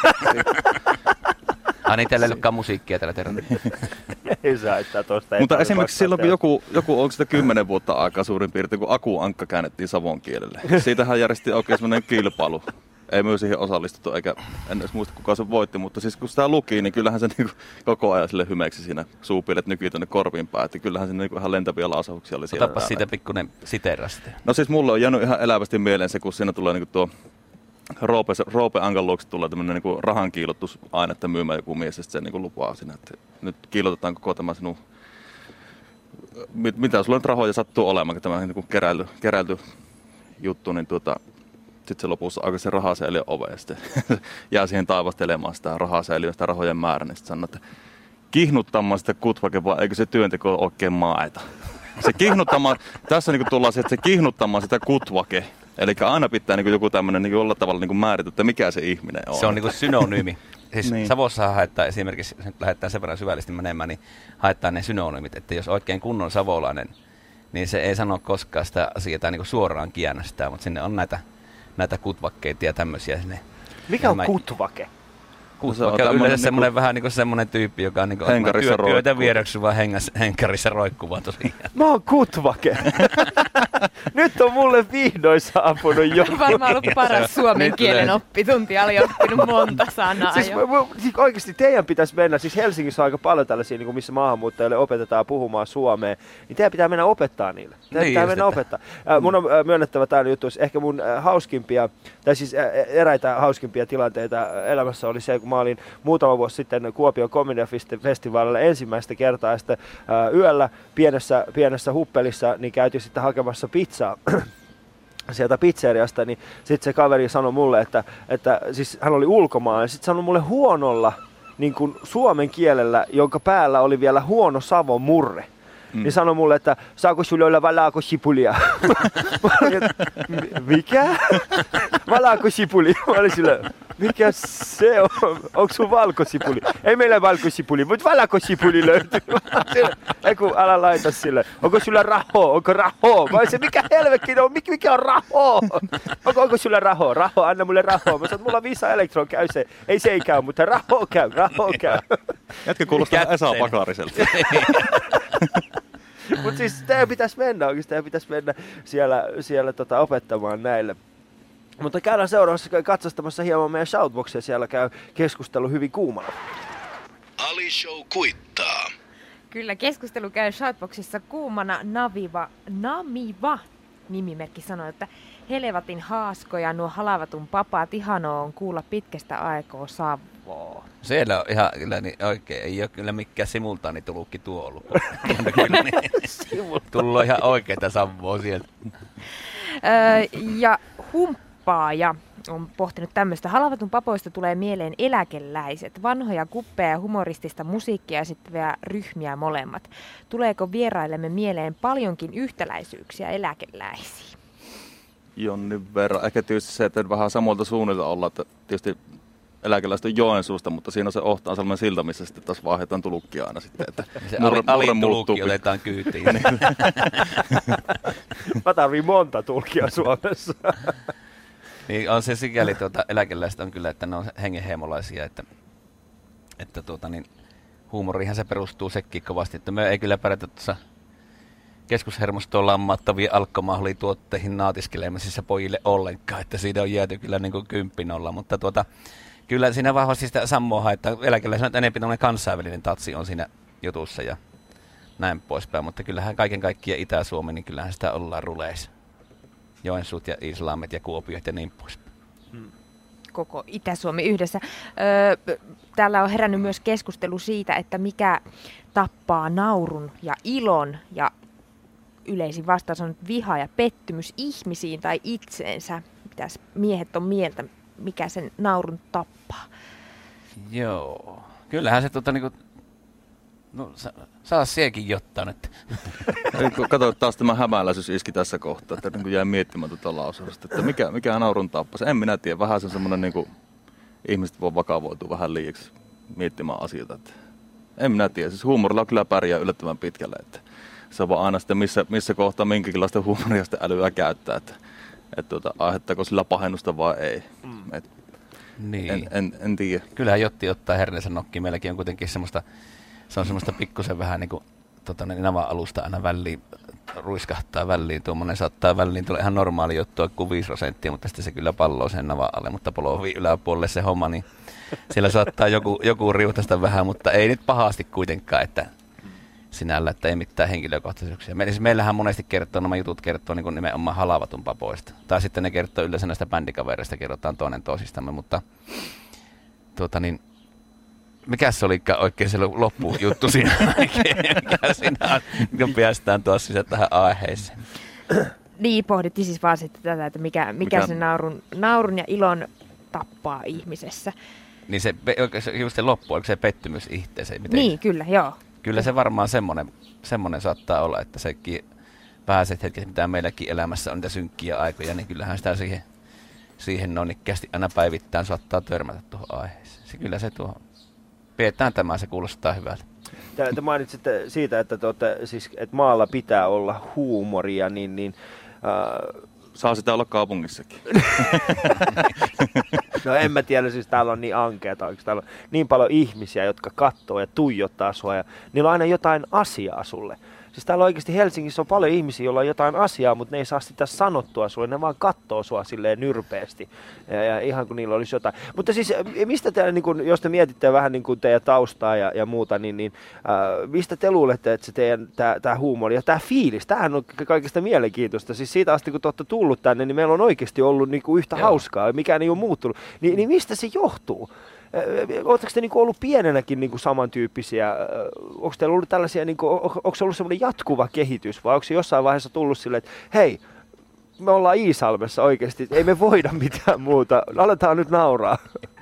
Niin teillä ei olekaan musiikkia tällä terveellä. Ei saa, että tosta ei. Mutta esimerkiksi silloin, kun joku onko sitä 10 vuotta aikaa suurin piirtein, kun Aku Ankka käännettiin savon kielelle. Siitähän järjestettiin oikein semmoinen kilpailu. Ei myös siihen osallistuttu, eikä en edes muista kuka se voitti, mutta siis kun sitä luki, niin kyllähän se niinku koko ajan sille hymeksi siinä suupielet nykii tuonne korviin päin. Että kyllähän se niinku ihan lentäviä lausauksia oli siellä. Otapas siitä pikkuinen siteeras. No siis mulle on jäänyt ihan elävästi mieleen se, kun siinä tulee niinku tuo Roope Ankan luokse tulee tämmöinen niinku rahan kiillotusainetta myymään joku mies, ja se niinku lupaa siinä, että nyt kiillotetaan koko tämä sinun, mitä sulla nyt rahoja sattuu olemaan, tämä niinku keräilty juttu, niin sitten se lopussa alkoi se rahasäiliön ove, ja sitten jää siihen taivastelemaan sitä rahasäiliön, sitä rahojen määrä, niin sitten sanoo, että kihnuttamaan sitä kutvake, vai eikö se työnteko oikein maeta. Se kihnuttamaan, tässä niinku tullaan siihen, että se kihnuttamaan sitä kutvake. Eli aina pitää niin joku tämmöinen niin jollain tavalla niin määritellä, että mikä se ihminen on. Se on niin synonyymi. Siis niin. Savossa haetaan esimerkiksi, jos nyt lähdetään sen verran syvällisesti menemään, niin haetaan ne synonyymit. Että jos oikein kunnon savolainen, niin se ei sano koskaan sitä asiaa niin suoraan kiänästää, mutta sinne on näitä kutvakkeita ja tämmöisiä. Mikä on kutvake? Kutvake on yleensä semmoinen vähän niin kuin semmoinen tyyppi, joka on niin työtä viereksi vaan henkarissa roikkuva tosiaan. Mä oon kutvake. Nyt on mulle vihdoin saapunut joku. Varmaan ollut paras suomen kielen oppitunti. Oli oppinut monta sanaa siis oikeasti teidän pitäisi mennä. Siis Helsingissä on aika paljon tällaisia, niin missä maahanmuuttajille opetetaan puhumaan suomea. Niin teidän pitää mennä opettaa niille. Pitää mennä opettaa. Mun on myönnettävä tämä juttu. Ehkä mun hauskimpia, tai siis eräitä hauskimpia tilanteita elämässä oli se, kun mä olin muutama vuosi sitten Kuopion Comedy Festivaalilla ensimmäistä kertaa. Ja sitten yöllä pienessä huppelissa niin käytiin sitten hakemassa pizzaa sieltä pizzeriasta, niin sitten se kaveri sanoi mulle, että siis hän oli ulkomaan, ja sitten sanoi mulle huonolla niin kuin suomen kielellä, jonka päällä oli vielä huono savon murre. Niin sanoi mulle, että saako sulle olla valaakosipulia? Mikä? Valaakosipuli. Mä olin sillä, mikä se on? Onko sun valkosipuli? Ei meillä valkosipuli, mutta valaakosipuli löytyy. Eiku, älä laita sille. Onko sulla rahoa? Onko rahoa? Mä olisin, mikä helvetti on? Mikä on rahoa? Onko sulla rahoa? Rahoa, anna mulle rahoa. Mä sanoin, mulla on Visa Elektron, käy se. Ei se ei käy, mutta rahoa käy. Jätkä kuulostaa Esa Pakariselta. Mutta siis teidän pitäisi mennä siellä opettamaan näille. Mutta käydään seuraavassa katsastamassa hieman meidän shoutboxia, siellä käy keskustelu hyvin kuumana. Ali Show kuittaa. Kyllä, keskustelu käy shoutboxissa kuumana. Namiva nimimerkki sanoi, että Helevatin haaskoja, nuo halavatun papat, ihanoo on kuulla pitkästä aikaa Savoa. Siellä on ihan kyllä niin oikein, ei ole kyllä mikään simultaanitulukki tuo ollut. Tullut ihan oikeita Savoa sieltä. Ja humppaaja on pohtinut tämmöistä. Halavatun papoista tulee mieleen eläkeläiset, vanhoja kuppeja ja humoristista musiikkia esittäviä ryhmiä molemmat. Tuleeko vieraillemme mieleen paljonkin yhtäläisyyksiä eläkeläisiin? Jonnin verran. Ehkä tietysti se, että vähän samalta suunnilta olla, että tietysti eläkeläiset on Joensuusta, mutta siinä on se Ohtaan-Salmen silta, missä sitten taas vaihdetaan tulukkia aina sitten. Että se alin tulukki otetaan kyytiin. Mä tarviin monta tulkia Suomessa. Niin on se sikäli eläkeläiset on kyllä, että ne on hengenheimolaisia, että huumoriinhan se perustuu sekin kovasti, että me ei kyllä pärjätä tuossa keskushermostoon lammauttavia alkkomahulituotteihin naatiskelemisissa pojille ollenkaan, että siitä on jääty kyllä niin kuin 10-0, mutta kyllä siinä vahvasti sitä sammoa, että eläkeläisellä on enemmän kansainvälinen tatsi on siinä jutussa ja näin poispäin, mutta kyllähän kaiken kaikkiaan Itä-Suomi, niin kyllähän sitä ollaan ruleissa. Joensuut ja Iisalmet ja Kuopiot ja niin poispäin. Koko Itä-Suomi yhdessä. Täällä on herännyt myös keskustelu siitä, että mikä tappaa naurun ja ilon, ja yleisin vastaus on viha ja pettymys ihmisiin tai itseensä. Mitäs miehet on mieltä, mikä sen naurun tappaa? Joo, kyllähän se niinku, no saa siekin jotain nyt. Kato, taas tämä hämäläisyys iski tässä kohtaa, että niin jäin miettimään tuota lausausta, että mikä naurun tappas. En minä tiedä, vähän se on semmoinen, niin kuin, ihmiset voi vakavoitua vähän liiaksi miettimään asioita. Että en minä tiedä, siis huumorilla kyllä pärjää yllättävän pitkälle. Että se on vaan aina sitten, missä kohtaa minkälaista huumoria sitä älyä käyttää, että aiheuttaako sillä pahennusta vai ei. Niin. En tiedä. Kyllähän Jotti ottaa herneensä nokkiin. Meilläkin on kuitenkin semmoista, se on semmoista pikkusen vähän niin kuin nava-alusta aina väliin, ruiskahtaa väliin. Tuommoinen saattaa väliin, tulee ihan normaali juttua kuin 5%, mutta sitten se kyllä palloo sen navan alle, mutta polovi yläpuolelle se homma, niin siellä saattaa joku riutasta vähän, mutta ei nyt pahasti kuitenkaan, että sinällä, että ei mitään henkilökohtaisuuksia. Meillähän monesti nämä jutut kertoo niin nimenomaan halavatun papoista. Tai sitten ne kertoo yleensä näistä bändikavereista, kerrotaan toinen toisistamme, mutta mikä se olikaan oikein se loppujuttu siinä, mikä siinä on, kun päästään tuossa sisään tähän aiheeseen. Niin, pohdittiin siis vaan sitten tätä, että mikä se naurun ja ilon tappaa ihmisessä. Niin se just se loppu, oliko se pettymys itseensä? Niin, kyllä, joo. Kyllä se varmaan semmoinen saattaa olla, että sekin vähäiset hetket, mitä meilläkin elämässä on niitä synkkiä aikoja, niin kyllähän sitä siihen noinikkästi aina päivittäin saattaa törmätä tuohon aiheeseen. Kyllä se pidetään tämä, se kuulostaa hyvältä. Te mainitsitte siitä, että maalla pitää olla huumoria, niin saa sitä olla kaupungissakin. No en mä tiedä, siis täällä on niin ankeata, onko täällä on niin paljon ihmisiä, jotka katsoo ja tuijottaa sua ja niillä on aina jotain asiaa sulle. Siis täällä oikeasti Helsingissä on paljon ihmisiä, joilla on jotain asiaa, mutta ne ei saa sitä sanottua sulle, ne vaan katsoo sua silleen nyrpeästi ja ihan kuin niillä olisi jotain. Mutta siis mistä te, niin kun, jos te mietitte vähän niin kuin teidän taustaa ja muuta, niin mistä te luulette, että se teidän tämä huumori ja tämä fiilis, tämähän on kaikista mielenkiintoista. Siis siitä asti, kun te olette tullut tänne, niin meillä on oikeasti ollut niin kuin yhtä hauskaa, mikään ei ole muuttunut. Niin mistä se johtuu? Oletteko te ollut pienenäkin samantyyppisiä? Onko teillä ollut tällaisia, onko se ollut semmoinen jatkuva kehitys vai onko se jossain vaiheessa tullut silleen, että hei, me ollaan Iisalmessa oikeasti, ei me voida mitään muuta, aletaan nyt nauraa.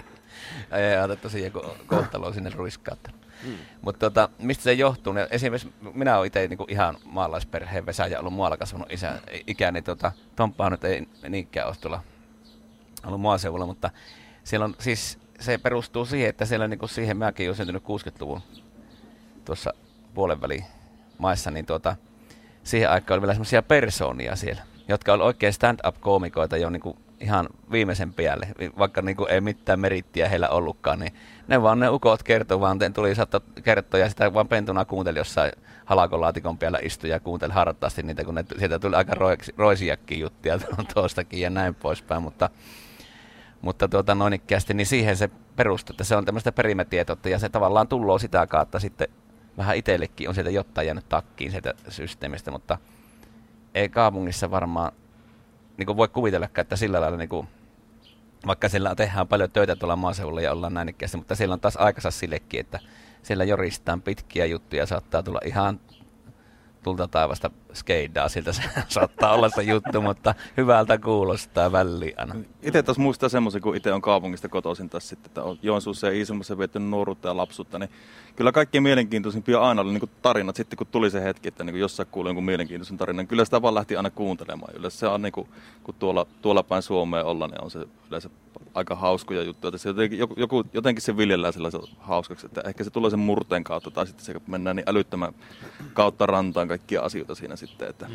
Ei ota tosiaan kohtaloa sinne ruiskautta. Mutta mistä se johtuu? Esimerkiksi minä olen itse ihan maalaisperheen vesääjä ollut muualla kasvanut ikäni. Tomppaa nyt ei niinkään ole tuolla ollut maaseudulla, mutta siellä on siis se perustuu siihen, että siellä siihen mäkin olen syntynyt 60-luvun tuossa puolenväliin maissa, niin siihen aikaan oli vielä semmoisia persoonia siellä, jotka oli oikein stand-up-koomikoita jo ihan viimeisen päälle, vaikka ei mitään merittiä heillä ollutkaan, niin ne ukot kertoi vaan, saattoi kertoa ja sitä vaan pentuna kuunteli jossain halakolaatikon päällä istui ja kuunteli hartaasti niitä, kun sieltä tuli aika roisiakin juttuja tuostakin ja näin poispäin, mutta noinikkästi, niin siihen se perustuu, että se on tämmöistä perimätietoutta ja se tavallaan tulloo sitä kautta sitten vähän itsellekin on sieltä jotain jäänyt takkiin sieltä systeemistä, mutta ei kaupungissa varmaan voi kuvitellakaan, että sillä lailla, vaikka siellä tehdään paljon töitä tuolla maaseudulla ja ollaan näinikkästi, mutta siellä on taas aikansa sillekin, että siellä joristaan pitkiä juttuja, saattaa tulla ihan tulta taivasta skeidaa, siltä se saattaa olla se juttu, mutta hyvältä kuulostaa väliin aina. Itse taas muistaa semmoisen, kun itse on kaupungista kotoisin taas sitten, että on Joensuussa ja Iisalmessa viettänyt nuoruutta ja lapsuutta, niin kyllä kaikkein mielenkiintoisimpia aina oli tarinat sitten, kun tuli se hetki, että jossain kuului jonkun mielenkiintoisen tarinan, kyllä sitä vaan lähti aina kuuntelemaan. Yleensä se on, kun tuolla päin Suomeen ollaan, niin on se yleensä aika hauskoja juttuja, että se jotenkin se viljellään sellaisen hauskaksi, että ehkä se tulee sen murteen kautta tai sitten se mennään niin älyttömän kautta rantaan kaikkia asioita siinä sitten, että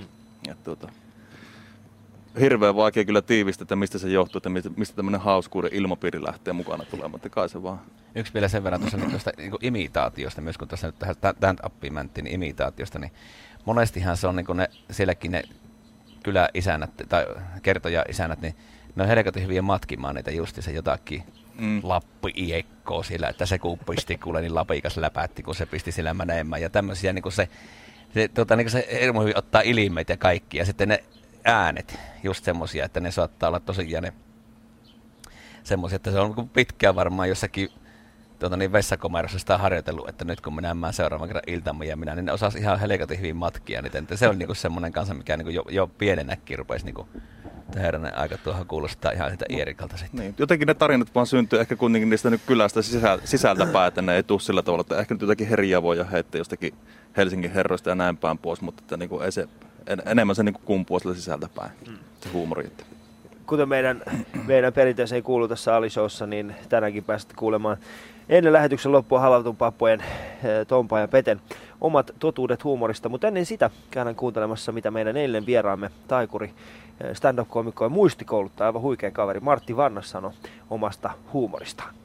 hirveän vaikea kyllä tiivistä, että mistä se johtuu, että mistä tämmöinen hauskuuden ilmapiiri lähtee mukana tulemaan, mutta kai se vaan. Yksi vielä sen verran tuosta imitaatiosta, myös kun tuossa nyt tähän stand-upiin mentiin, niin imitaatiosta, niin monestihan se on niin kuin sielläkin ne kyläisännät tai kertoja-isännät, niin ne on helkatin hyviä matkimaan niitä justiinsa jotakin lappi-iekkoa sillä, että se kun pisti kuule, niin lapikas läpätti, kun se pisti sillä menemään ja tämmöisiä niin kuin se niin se hirmu hyvin ottaa ilmeet ja kaikki ja sitten ne äänet just semmosia, että ne saattaa olla tosiaan ne semmoisia, että se on pitkään varmaan jossakin vessakomerossa sitä harjoitellut, että nyt kun minä seuraavan kerran iltamme ja minä, niin ne osasi ihan helkatin hyvin matkia, niin se on niinku semmoinen kanssa, mikä niinku jo pienenäkin rupesi niinku herranen aika tuohon kuulostaa ihan sitä Ierikalta sitten. Niin, jotenkin ne tarinat vaan syntyy ehkä kuitenkin niistä nyt kylästä sisältä päätä, ne ei tule sillä tavalla, että ehkä nyt jotakin herjavoja heittää jostakin Helsingin herroista ja näin päin pois, mutta että niinku ei se, enemmän se niinku kumpuu sillä sisältä päin, se huumori. Kuten meidän perinteeseen kuuluu tässä Ali-showssa, niin tänäänkin pääsette kuulemaan ennen lähetyksen loppua halatun pappojen Tompa ja Peten omat totuudet huumorista, mutta ennen sitä käydään kuuntelemassa, mitä meidän eilen vieraamme taikuri, stand-up-komikko ja muistikouluttaja, aivan huikea kaveri Martti Vannas sanoi omasta huumoristaan.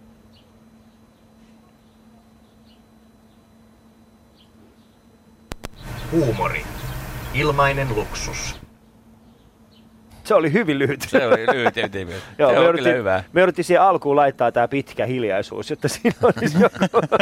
Huumori. Ilmainen luksus. Se oli hyvin lyhyt. Se oli lyhyt ja ytiminen. Joo, se on kyllä hyvä. Me jouduttiin siihen alkuun laittaa tämä pitkä hiljaisuus, jotta siinä olisi joku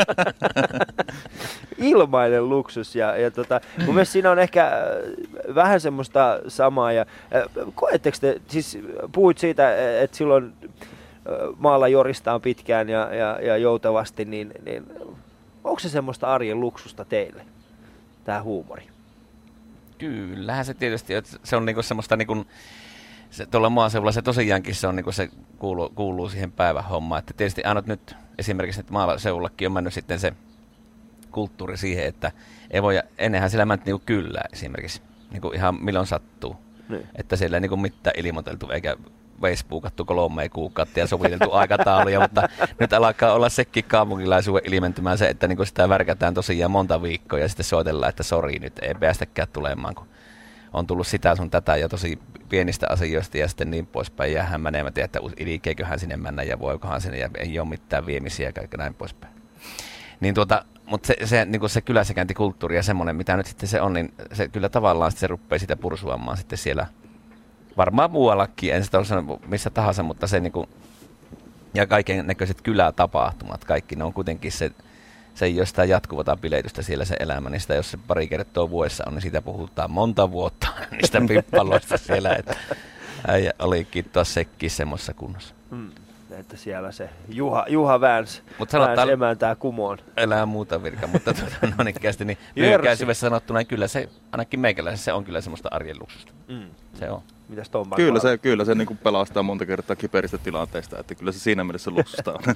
ilmainen luksus. Mun mielestä siinä on ehkä vähän semmoista samaa. Koetteko te, siis puhuit siitä, että silloin maalla joristaan pitkään ja joutavasti, niin onko se semmoista arjen luksusta teille, tämä huumori? Kyllähän se tietysti, että se on niinku semmoista niinku, tuolla maaseudulla se tosiaankin se on niinku se kuuluu siihen päivähommaan, että tietysti aina nyt esimerkiksi nyt maaseudullakin on mennyt sitten se kulttuuri siihen, että ei voi, ennenhän siellä mennyt niinku kyllä esimerkiksi, niinku ihan milloin sattuu, että siellä ei niinku mitään ilmoiteltu eikä Facebookattu 3 kuukautta ja soviteltu aikatauluja, mutta nyt alkaa olla sekin kaupunkilaisuuden ilmentymään se, että niinku sitä värkätään tosiaan monta viikkoa ja sitten soitellaan, että sori, nyt ei päästäkään tulemaan, kun on tullut sitä sun tätä ja tosi pienistä asioista ja sitten niin poispäin. Jäähän menemättä, että ilkeeköhän sinne mennä ja voikohan sinne ja ei ole mitään viemisiä ja näin poispäin. Niin mutta niinku se kylässäkäyntikulttuuri ja semmoinen, mitä nyt sitten se on, niin se kyllä tavallaan se rupeaa sitä pursuamaan sitten siellä. Varmaan muuallakin, en sitä ole sanonut missä tahansa, mutta se niinku, ja kaiken näköiset kylätapahtumat, kaikki ne on kuitenkin se ei ole sitä jatkuvaa bileitystä siellä se elämä, niin sitä jos se pari kertaa vuodessa on, niin siitä puhutaan monta vuotta niistä pippaloista siellä, että äijä olikin taas sekin semmoisessa kunnossa. Että siellä se Juha väänsi emäntää kumoon. Elää muuta virka, mutta niin lyhykäisyydessä sanottuna, niin kyllä se, ainakin meikäläisen se on kyllä semmoista arjen luksusta. Se on. Mitäs Tompa? Kyllä se niin kuin pelastaa monta kertaa kiperistä tilanteista, että kyllä se siinä mielessä luksusta on.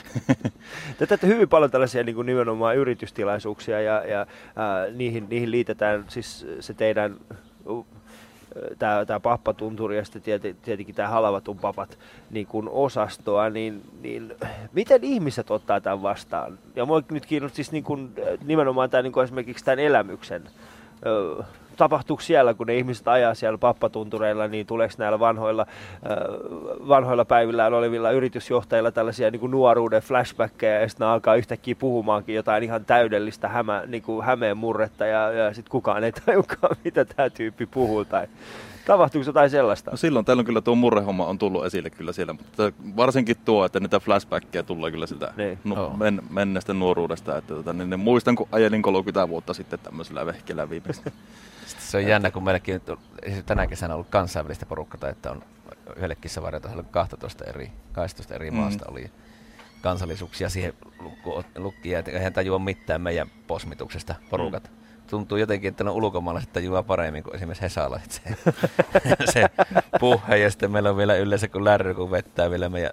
Te teette hyvin paljon tällaisia niin kuin nimenomaan yritystilaisuuksia ja niihin liitetään siis se teidän tämä pappatunturi ja sitten tietenkin tämä halavatun papat niin kuin osastoa, niin miten ihmiset ottaa tämän vastaan? Ja minua nyt kiinnostaa siis niin kuin, nimenomaan tämä, niin kuin esimerkiksi tämän elämyksen. Tapahtuuko siellä, kun ne ihmiset ajaa siellä pappatuntureilla, niin tuleeko näillä vanhoilla päivillään olevilla yritysjohtajilla tällaisia niin kuin nuoruuden flashbackkejä, ja sitten ne alkaa yhtäkkiä puhumaankin jotain ihan täydellistä niin kuin hämeen murretta, ja sitten kukaan ei tajukaan, mitä tämä tyyppi puhuu, tai tapahtuuko jotain sellaista? No silloin teillä on kyllä tuo murrehomma on tullut esille kyllä siellä, mutta varsinkin tuo, että niitä flashbackkejä tulee kyllä sitä menneestä nuoruudesta, että niin muistan, kun ajelin 30 vuotta sitten tämmöisellä vehkellä viimeistä. Se on jännä, kun meilläkin tänä kesänä on ollut kansainvälistä porukkaa, että on yhdelle kissavarjota 12 eri maasta oli kansallisuuksia siihen lukkiin, että eihän tajua mitään meidän posmituksesta porukat. Tuntuu jotenkin, että ne ulkomaalaiset tajuaa paremmin kuin esimerkiksi hesalaiset se puhe, ja sitten meillä on vielä yleensä kun lärry, kun vettää vielä meidän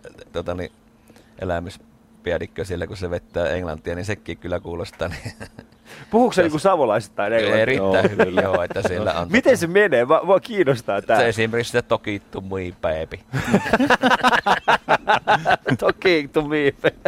elämyspiadikkö siellä, kun se vettää englantia, niin sekin kyllä kuulostaa. Niin puhuuko se niin kuin savolaisittain englantia? Erittäin hyvin, joo, että siellä on. Miten se menee? Mua kiinnostaa tää. Se esimerkiksi sitä toki to me baby. Toki to me baby.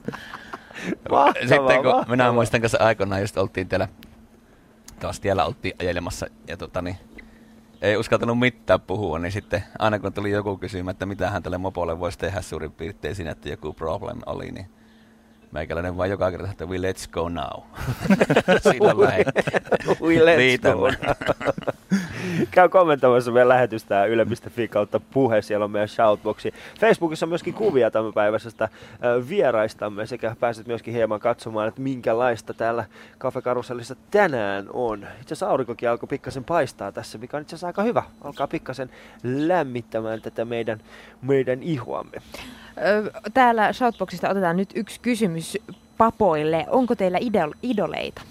Sitten kun minä muistan kanssa aikoinaan, just oltiin tiellä oltiin ajelemassa ja ei uskaltanut mitään puhua, niin sitten aina kun tuli joku kysymään, että mitähän tälle mopolle voisi tehdä suurin piirtein siinä, että joku problem oli, niin Meikäläinen vaan joka kerta, että we let's go now. Siinä on We let's go now. Käy kommentoimassa meidän lähetystä yle.fi/puhe, siellä on meidän shoutboxi. Facebookissa on myöskin kuvia tämänpäiväisestä vieraistamme sekä pääset myöskin hieman katsomaan, että minkälaista täällä Cafe Karusellissa tänään on. Itse asiassa aurinkokin alkoi pikkasen paistaa tässä, mikä on itse asiassa aika hyvä. Alkaa pikkasen lämmittämään tätä meidän ihoamme. Täällä shoutboxista otetaan nyt yksi kysymys papoille. Onko teillä idoleita?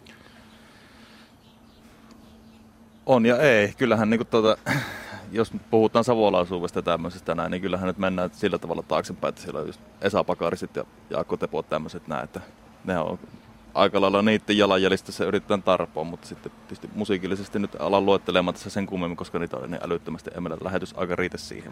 On ja ei. Kyllähän niin kuin jos puhutaan savolaisuudesta ja tämmöisestä näin, niin kyllähän nyt mennään sillä tavalla taaksepäin, että siellä on just Esa Pakarisit ja Jaakko Tepot tämmöiset näin, että ne on aika lailla niiden jalanjäljistä se yritetään tarpoa, mutta sitten tietysti musiikillisesti nyt alan luettelemaan tässä sen kummemmin, koska niitä on niin älyttömästi, ei meillä lähetysaika riitä siihen,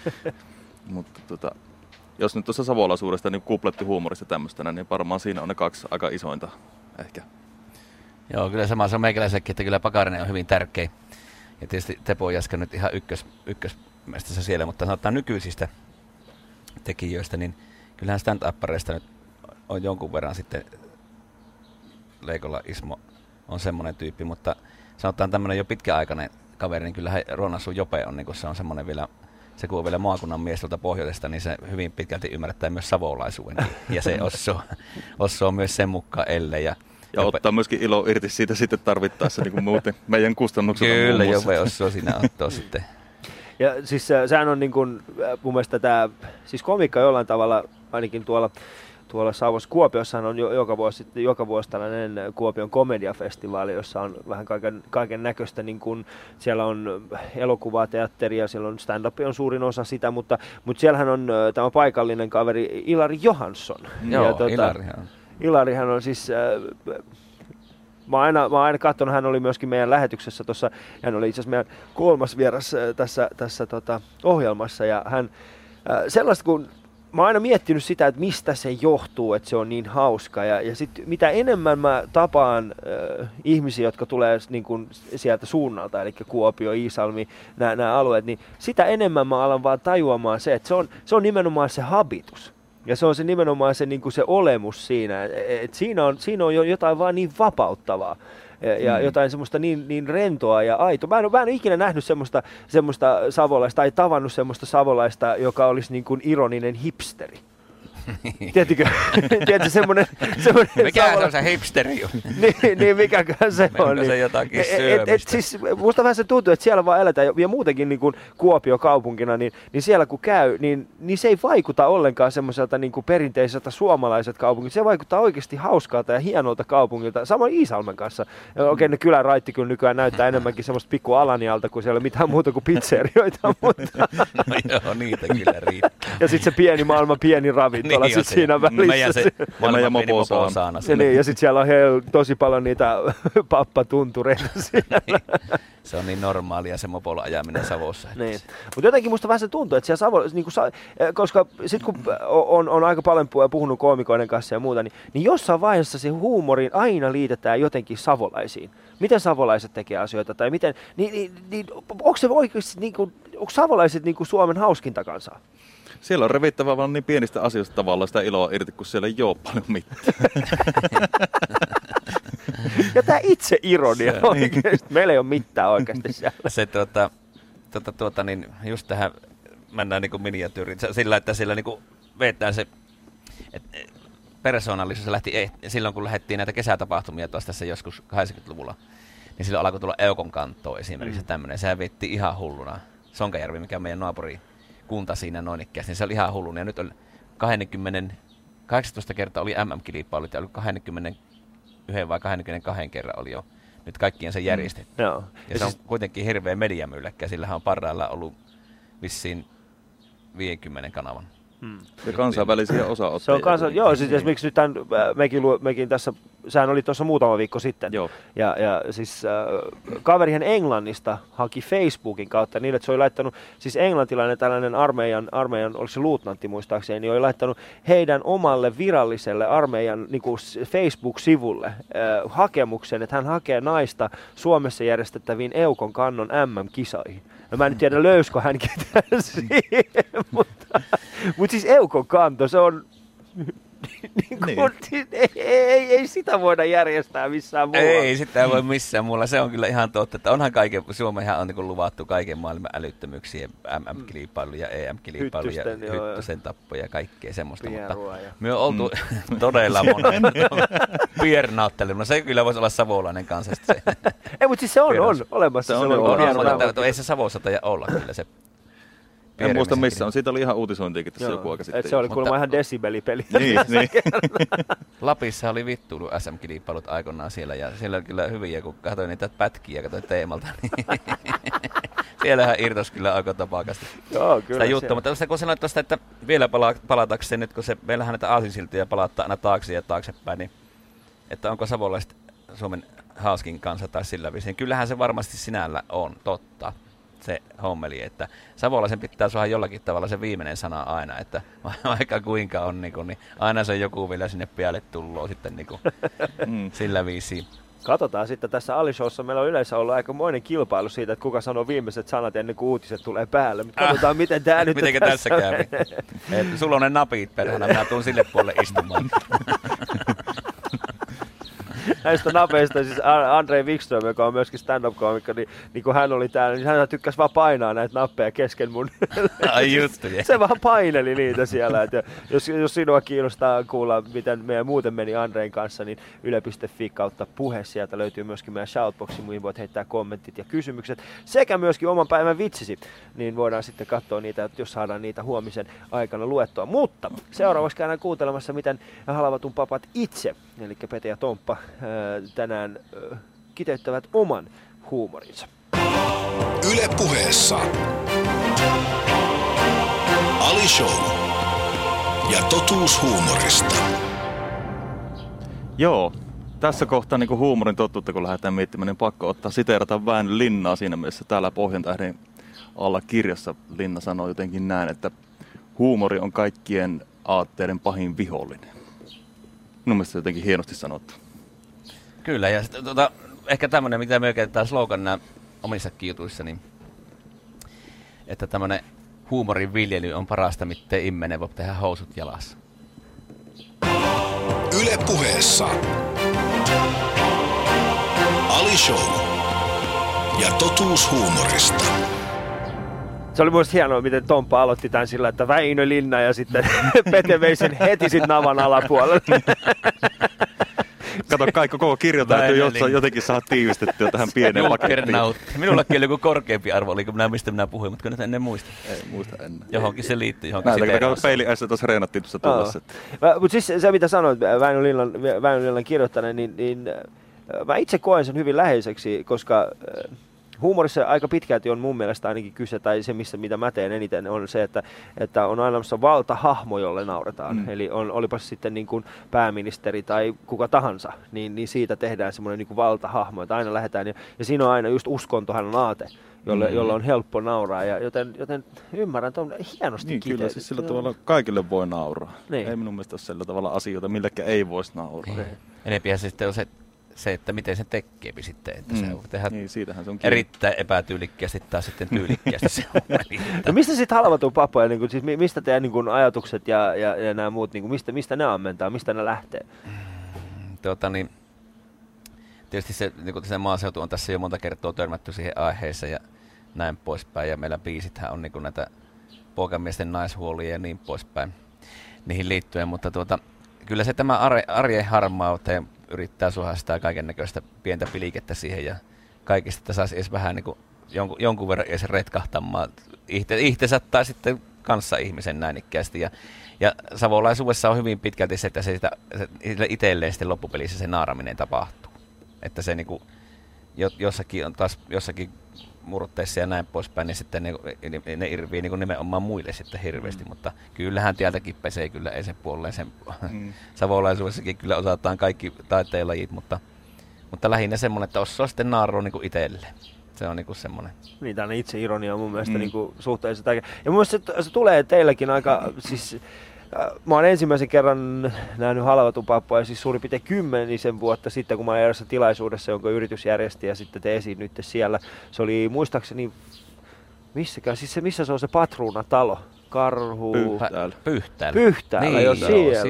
mutta jos nyt tuossa savolaisuudesta niin kuplettihuumorista tämmöistä, niin varmaan siinä on ne kaksi aika isointa ehkä. Joo, kyllä sama se on meikäläisellekin, että kyllä Pakarinen on hyvin tärkeä. Ja tietysti Teppo Jaska nyt ihan ykkösmestassa siellä, mutta sanotaan nykyisistä tekijöistä, niin kyllähän stand-uppareista nyt on jonkun verran sitten Leikola Ismo on semmoinen tyyppi, mutta sanotaan tämmöinen jo pitkäaikainen kaveri, niin kyllähän Ronasu Jope on, niin kun se on semmoinen vielä, se kun on vielä maakunnan mies tuolta pohjoisesta, niin se hyvin pitkälti ymmärtää myös savolaisuuden. Ja se Osso on myös sen mukaan elle. Ja ottaa myöskin ilo irti siitä sitten tarvittaessa niin kuin muuten meidän kustannuksella. Kyllä, Jope Osso siinä ottoo sitten. Ja siis sehän on niin kuin, mun mielestä tämä, siis komiikka jollain tavalla, ainakin tuolla Savossa, Kuopiossahan on joka vuosi tällainen Kuopion komediafestivaali, jossa on vähän kaiken näköistä, niin kuin siellä on elokuvaa, teatteria, siellä on stand-up on suurin osa sitä, mutta siellähän on tämä paikallinen kaveri Ilari Johansson. Joo, ja Ilarihan on siis, mä oon aina katsonut, hän oli myöskin meidän lähetyksessä tuossa, hän oli itse asiassa meidän 3. vieras tässä ohjelmassa, ja hän sellaista kun mä oon aina miettinyt sitä, että mistä se johtuu, että se on niin hauska. Ja sitten mitä enemmän mä tapaan ihmisiä, jotka tulee niin kun sieltä suunnalta, eli Kuopio, Iisalmi, nämä alueet, niin sitä enemmän mä alan vaan tajuamaan se, että se on nimenomaan se habitus. Ja se on se nimenomaan se, niin kuin se olemus siinä. Et siinä on jo jotain vaan niin vapauttavaa. Ja jotain semmoista niin rentoa ja aitoa. Mä en ole ikinä nähnyt semmoista savolaista tai tavannut semmoista savolaista, joka olisi niin kuin ironinen hipsteri. Tiedätkö semmoinen mikä se on se hipsteri? niin mikäköhän se on. Onko se jotakin syömistä? Siis musta vähän se tuntuu, että siellä vaan eletään ja muutenkin niin kuin Kuopio kaupunkina, niin siellä kun käy, niin se ei vaikuta ollenkaan semmoiselta niin kuin perinteiseltä suomalaiselta kaupungilta. Se vaikuttaa oikeasti hauskalta ja hienolta kaupungilta. Samoin Iisalmen kanssa. Okei, ne kylän raitti kyllä nykyään näyttää enemmänkin semmoista pikku Alanialta, kun siellä ei ole mitään muuta kuin pizzerioita. Mutta no joo, niitä kyllä riittää. Ja sitten se maailman pieni ravintola. Niin, siinä välissä. Meidän mopo-saana. Niin, ja sitten siellä on tosi paljon niitä pappatuntureita siellä. Se on niin normaalia se mopolla ajaminen Savossa. Niin. Mutta jotenkin musta vähän se tuntuu, että siellä Savossa, niin koska sitten kun on aika paljon puhunut koomikoiden kanssa ja muuta, niin jossain vaiheessa se huumoriin aina liitetään jotenkin savolaisiin. Miten savolaiset tekee asioita tai miten, niin onko se oikeasti, niin kuin, onko savolaiset niin kuin Suomen hauskinta kansaa? Siellä on revittävä vaan niin pienistä asioista tavallaan sitä iloa irti, kun siellä ei ole paljon mitään. Ja tämä itse ironia oikeasti. Meillä ei ole mitään oikeasti siellä. Se niin just tähän mennään niin kuin miniatyyriin. Sillä, että siellä niin kuin vetään se persoonallisuus lähti silloin, kun lähdettiin näitä kesätapahtumia tässä joskus 80-luvulla. Niin silloin alkoi tulla Eukon kantoon esimerkiksi tämmöinen. Sehän vetti ihan hulluna. Sonkajärvi, mikä on meidän naapuri kunta siinä noin ikään, niin se oli ihan hullun. Ja nyt on 18 kertaa oli MM-kilpailut ja oli 21 vai 22 kerran oli jo nyt kaikkien se järjestetty. No. Ja se on kuitenkin hirveä mediamylläkkä, sillähän on parhaillaan ollut vissiin 50 kanavan. Ja kansainvälisiä osaottajia. Se on joo, siis esimerkiksi nyt mekin tässä, sehän oli tuossa muutama viikko sitten. Joo. Ja siis kaverihan Englannista haki Facebookin kautta niin, että se oli laittanut, siis englantilainen tällainen armeijan oliko se luutnantti muistaakseni, niin oli laittanut heidän omalle viralliselle armeijan niin kuin Facebook-sivulle hakemuksen, että hän hakee naista Suomessa järjestettäviin Eukon kannon MM-kisoihin. No mä en nyt tiedä, löyskö hän ketään siihen, mutta siis Eukon kanto, se on Niin. Ei sitä voida järjestää missään muualla. Ei sitä voi missään muualla. Se on kyllä ihan totta, että onhan Suomeenhan on niin luvattu kaiken maailman älyttömyyksiä, MM-kilpailuja, EM-kilpailuja, hyttysen tappoja ja kaikkea semmoista. Mutta me on oltu todella monen piernauttelijana. Se kyllä voisi olla savolainen kanssa. Ei, mutta siis se on olemassa. Ei se Savossa taida olla kyllä se. En muista missä on. Siitä oli ihan uutisointiakin tässä joku aika sitten. Se oli kuulemma ihan desibelipeli. Niin. Lapissa oli vittuilu SM-kilpailut aikoinaan siellä ja siellä oli kyllä hyviä, kun katsoin niitä pätkiä ja katsoin Teemalta. Niin siellähän irtos kyllä aika tapakasti. Joo, kyllä. Juttu, mutta kun sanoit tuosta, että vielä palatakseen nyt, kun meillähän näitä aasinsiltoja palauttaa aina taakse ja taaksepäin, niin että onko savolaiset Suomen hauskin kanssa tai sillä viisiin. Kyllähän se varmasti sinällä on totta. Se hommeli, että savolaisen pitää saada jollakin tavalla se viimeinen sana aina, että vaikka kuinka on, niin aina se joku vielä sinne päälle tulloo sitten sillä viisiin. Katsotaan sitten tässä Ali-showssa. Meillä on yleensä ollut aikamoinen kilpailu siitä, että kuka sanoo viimeiset sanat ennen kuin uutiset tulee päälle. Mutta katsotaan, miten tämä nyt mitenkä tässä käy. Sulla on ne napit perhana, minä tuun sille puolelle istumaan. Näistä napeista, siis Andrei Wikström, joka on myöskin stand-up-koomikko, niin kun hän oli täällä, niin hän tykkäsi vaan painaa näitä nappeja kesken mun. Ai juttu. Se vaan paineli niitä siellä. Että jos sinua kiinnostaa kuulla, miten meidän muuten meni Andrein kanssa, niin yle.fi kautta puhe. Sieltä löytyy myöskin meidän shoutboxi, mihin voit heittää kommentit ja kysymykset. Sekä myöskin oman päivän vitsisi, niin voidaan sitten katsoa niitä, jos saadaan niitä huomisen aikana luettua. Mutta seuraavaksi käydään kuuntelemassa, miten Halavatun papat itse, eli Pete ja Tomppa, tänään kiteyttävät oman huumorinsa. Yle Puheessa Ali Show ja totuus huumorista. Joo, tässä kohtaa niin huumorin totuutta, kun lähdetään miettimään, niin pakko ottaa siteerata Väinö Linnaa siinä mielessä. Täällä Pohjantähden alla kirjassa Linna sanoo jotenkin näin, että huumori on kaikkien aatteiden pahin vihollinen. Minun mielestä jotenkin hienosti sanottu. Kyllä, ja ehkä tämmöinen, mitä me käytetään sloganina omissakin jutuissa, niin että tämmöinen huumorin viljely on parasta, miten immenen voi tehdä housut jalassa. Yle Puheessa Ali Show ja totuus huumorista. Se oli muista hienoa, miten Tomppa aloitti tämän sillä, että Väinö Linna ja sitten Pete vei sen heti sit navan alapuolelle. Kato, koko kirja täytyy jotenkin saada tiivistettyä tähän pieneen pakettiin. Minullakin oli joku korkeampi arvo, oli mistä minä puhuin, mutta nyt en muista. Ei muista ennen. Johonkin se liittyy. Johonkin näitä peilin ässä tuossa reenattiin tuossa tullassa. Mutta siis se, mitä sanoit Väinö Linnan kirjoittaneen, niin mä itse koen sen hyvin läheiseksi, koska huumorissa aika pitkälti on mun mielestä ainakin kyse, tai se mitä mä teen eniten, on se, että on aina valtahahmo, jolle nauretaan. Eli olipa sitten niin kuin pääministeri tai kuka tahansa, niin siitä tehdään semmoinen niin kuin valtahahmo, että aina lähdetään. Ja siinä on aina just uskontohan on aate, jolle on helppo nauraa, ja joten ymmärrän, että on hienosti niin, kyllä, siis sillä tavalla kaikille voi nauraa. Niin. Ei minun mielestä ole sillä tavalla asioita, millekään ei voisi nauraa. Enempihän se sitten on se, että miten se tekee sitten, että se tehdään niin, siitähän se on erittäin epätyylikkäästi tai sitten tyylikkäästi se on. No mistä sitten Halavatun papoja, niin siis mistä teidän niin ajatukset ja nämä muut, niin mistä ne ammentaa, mistä ne lähtee? Niin, tietysti se maaseutu on tässä jo monta kertaa törmätty siihen aiheeseen ja näin poispäin, ja meillä biisithän on niin näitä poikamiesten naishuolia ja niin poispäin niihin liittyen, mutta kyllä se tämä arjen harmauteen yrittää suhastaa kaiken näköistä pientä pilikettä siihen ja kaikista, että saisi edes vähän niin kuin jonkun verran edes retkahtamaan itsensä tai sitten kanssa ihmisen näinikkäästi. Ja savolaisuudessa on hyvin pitkälti se, että se itselleen sitten loppupelissä se naaraminen tapahtuu. Että se niin kuin jossakin on taas jossakin murteissa ja näin poispäin, niin sitten ne irvii niin nimenomaan muille sitten hirveästi, mutta kyllähän täältäkin pesee kyllä ei sen puolelle. Savolaisuudessakin kyllä osataan kaikki taiteenlajit, mutta lähinnä semmoinen, että osaa sitten naarua niin itselleen. Se on niin semmoinen. Niin, tämmöinen itseironia on mun mielestä niin suhteellisesti tärkeä. Ja mun mielestä se tulee teilläkin aika, siis mä oon ensimmäisen kerran nähnyt Halavatun pappoja siis suurin piirtein 10 vuotta sitten, kun mä olin erässä tilaisuudessa, jonka yritys järjesti ja sitten te esiinnyitte siellä. Se oli muistaakseni, missä se on se Patruunatalo karhu. Pyhtäällä. Pyhtäällä, niin, jo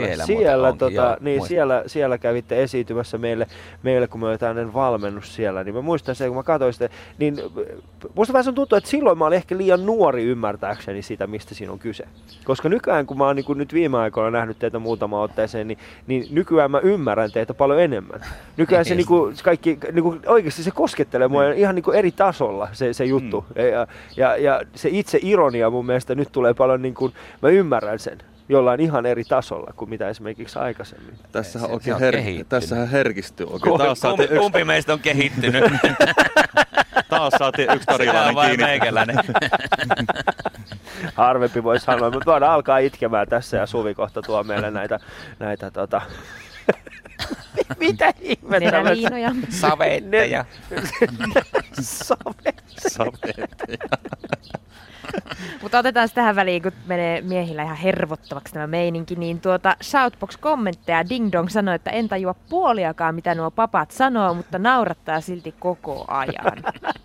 siellä kävitte esiintymässä meille, kun me oli tämmöinen valmennus siellä, niin mä muistan sen, kun mä katsoin sitä, niin musta vähän on tuntuu, että silloin mä olin ehkä liian nuori ymmärtääkseni sitä, mistä siinä on kyse. Koska nykyään, kun mä oon niin nyt viime aikoina nähnyt teitä muutama otteeseen, niin nykyään mä ymmärrän teitä paljon enemmän. Nykyään se kaikki, oikeasti se koskettelee mua ihan eri tasolla se juttu. Ja se itse ironia mun mielestä nyt tulee paljon, mä ymmärrän sen jollain ihan eri tasolla kuin mitä esimerkiksi aikaisemmin. Tässähän herkistyy oikein. Kumpi meistä on kehittynyt? Taas saatiin yksi Karjalainen kiinni. Meikäläinen. Harvempi voi sanoa, mutta voidaan alkaa itkemään tässä ja Suvi kohta tuo meille näitä mitä ihmettä? Nenäliinoja. Savetteja. Savetteja. Mutta otetaan tähän väliin, kun menee miehillä ihan hervottavaksi tämä meininki, niin Shoutbox-kommentteja Ding Dong sanoi, että en tajua puoliakaan, mitä nuo papat sanoo, mutta naurattaa silti koko ajan.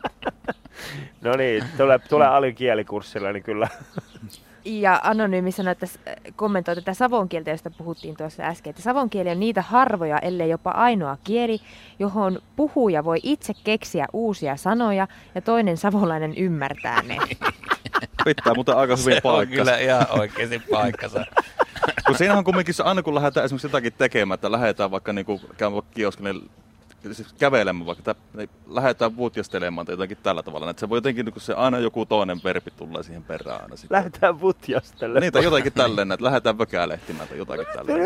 No niin, tulee Alin kielikurssilla, niin kyllä. Ja Anonyymi sanoi, että kommentoi tätä savonkieltä, josta puhuttiin tuossa äsken, että savonkieli on niitä harvoja, ellei jopa ainoa kieli, johon puhuja voi itse keksiä uusia sanoja ja toinen savolainen ymmärtää ne. Pitää muuten aika hyvin paikkansa. Se on kyllä ihan oikeasti paikkansa. Kun siinähän kumminkin aina kun lähdetään esimerkiksi jotakin tekemään, että lähdetään vaikka käymään kioskille kävelemään, vaikka lähdetään vutjastelemaan tai jotakin tällä tavalla. Että se voi jotenkin, kun se aina joku toinen verbi tulee siihen perään aina. Lähdetään vutjastelemaan. Niin, tai jotakin tälleen, että lähdetään vökälehtimään tai jotakin tälleen.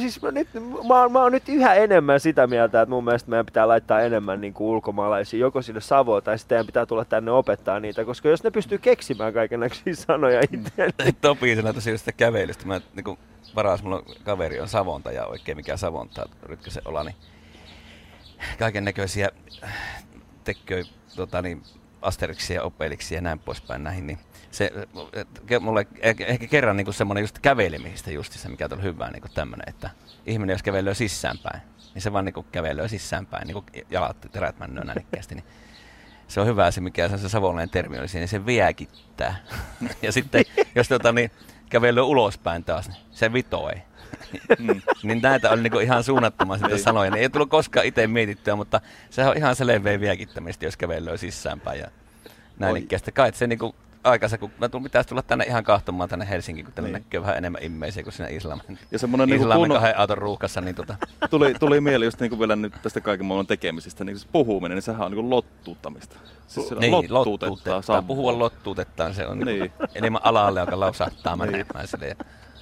Mä oon nyt yhä enemmän sitä mieltä, että mun mielestä meidän pitää laittaa enemmän niin kuin ulkomaalaisia joko sinne Savoon tai sitten pitää tulla tänne opettaa niitä, koska jos ne pystyy keksimään kaikenlaisia sanoja itse. Topi sanoi tosiaan sitä kävelystä. Mä niin paras, mulla kaveri on Savonta oikein mikä Savonta, Rytkösen Ola, niin kaiken näköisiä tekköjä, Asterixia ja Obelixia ja näin poispäin näihin, niin se mulle ehkä kerran niin semmoinen just kävelemistä justissa, mikä on hyvää niin tämmöinen, että ihminen jos kävelee sisäänpäin, niin se vaan niin kävelee sisäänpäin, niin jalat terät männöön nänikkeästi, niin se on hyvä se, mikä se savolainen termi oli siinä, niin se viäkittää. Ja sitten jos kävelee ulospäin taas, niin se vitoi. Niin näitä oli niinku ihan suunnattoman sitä sanoja. Ei tullut koskaan itse mietittyä, mutta sehän on ihan selveä viäkittämistä, jos kävelee sisäänpäin. Ja näin ikkeästi. Kai se niinku aikansa, kun pitäisi tulla tänne ihan kahtomaan tänne Helsinkiin, kun täällä näkyy vähän enemmän ihmisiä kuin siinä Islamin. Ja semmoinen Islamin 2 auton ruuhkassa. Niin tuli mieleen just niinku vielä nyt tästä kaiken maailman tekemisistä, niin se puhuminen, niin sehän on niinku lottuuttamista. Siis niin, lottuutetta. Puhua lottuutettaan, se on niin. Enemmän alalle, joka lausahtaa menemään silleen.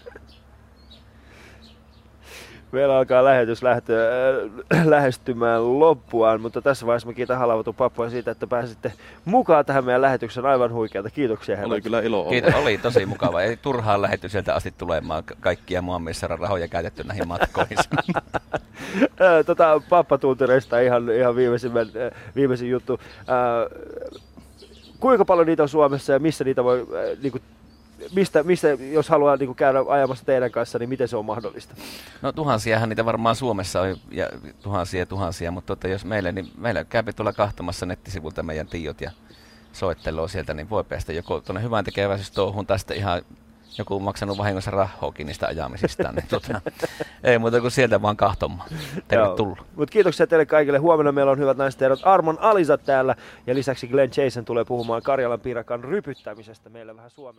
Meillä alkaa lähetys lähestymään loppuaan, mutta tässä vaiheessa mä kiitän Halavatun Pappua siitä, että pääsitte mukaan tähän meidän lähetyksen. Aivan huikealta. Kiitoksia heille. Oli kyllä ilo olla. Kiitos, oli tosi mukava. Ei turhaan lähetty sieltä asti tulemaan kaikkia Muammiin rahoja käytetty näihin matkoihin. Pappatuntureista ihan viimeisin juttu. Kuinka paljon niitä on Suomessa ja missä niitä voi mistä jos haluaa käydä ajamassa teidän kanssa, niin miten se on mahdollista? No tuhansiahan niitä varmaan Suomessa on ja tuhansia, mutta jos meillä käypi tuolla kahtomassa nettisivulta meidän tiiot ja soittelua sieltä, niin voi päästä joko tuonne hyvän tekeväisyystouhuun tai sitten ihan joku maksanut vahingossa rahoakin niistä ajamisistaan. Niin ei muuta kuin sieltä vaan kahtomaan. Tervetuloa. Mutta kiitoksia teille kaikille. Huomenna meillä on hyvät naiset herrat Armon Alisat täällä ja lisäksi Glenn Jason tulee puhumaan Karjalan piirakan rypyttämisestä meille vähän Suomea.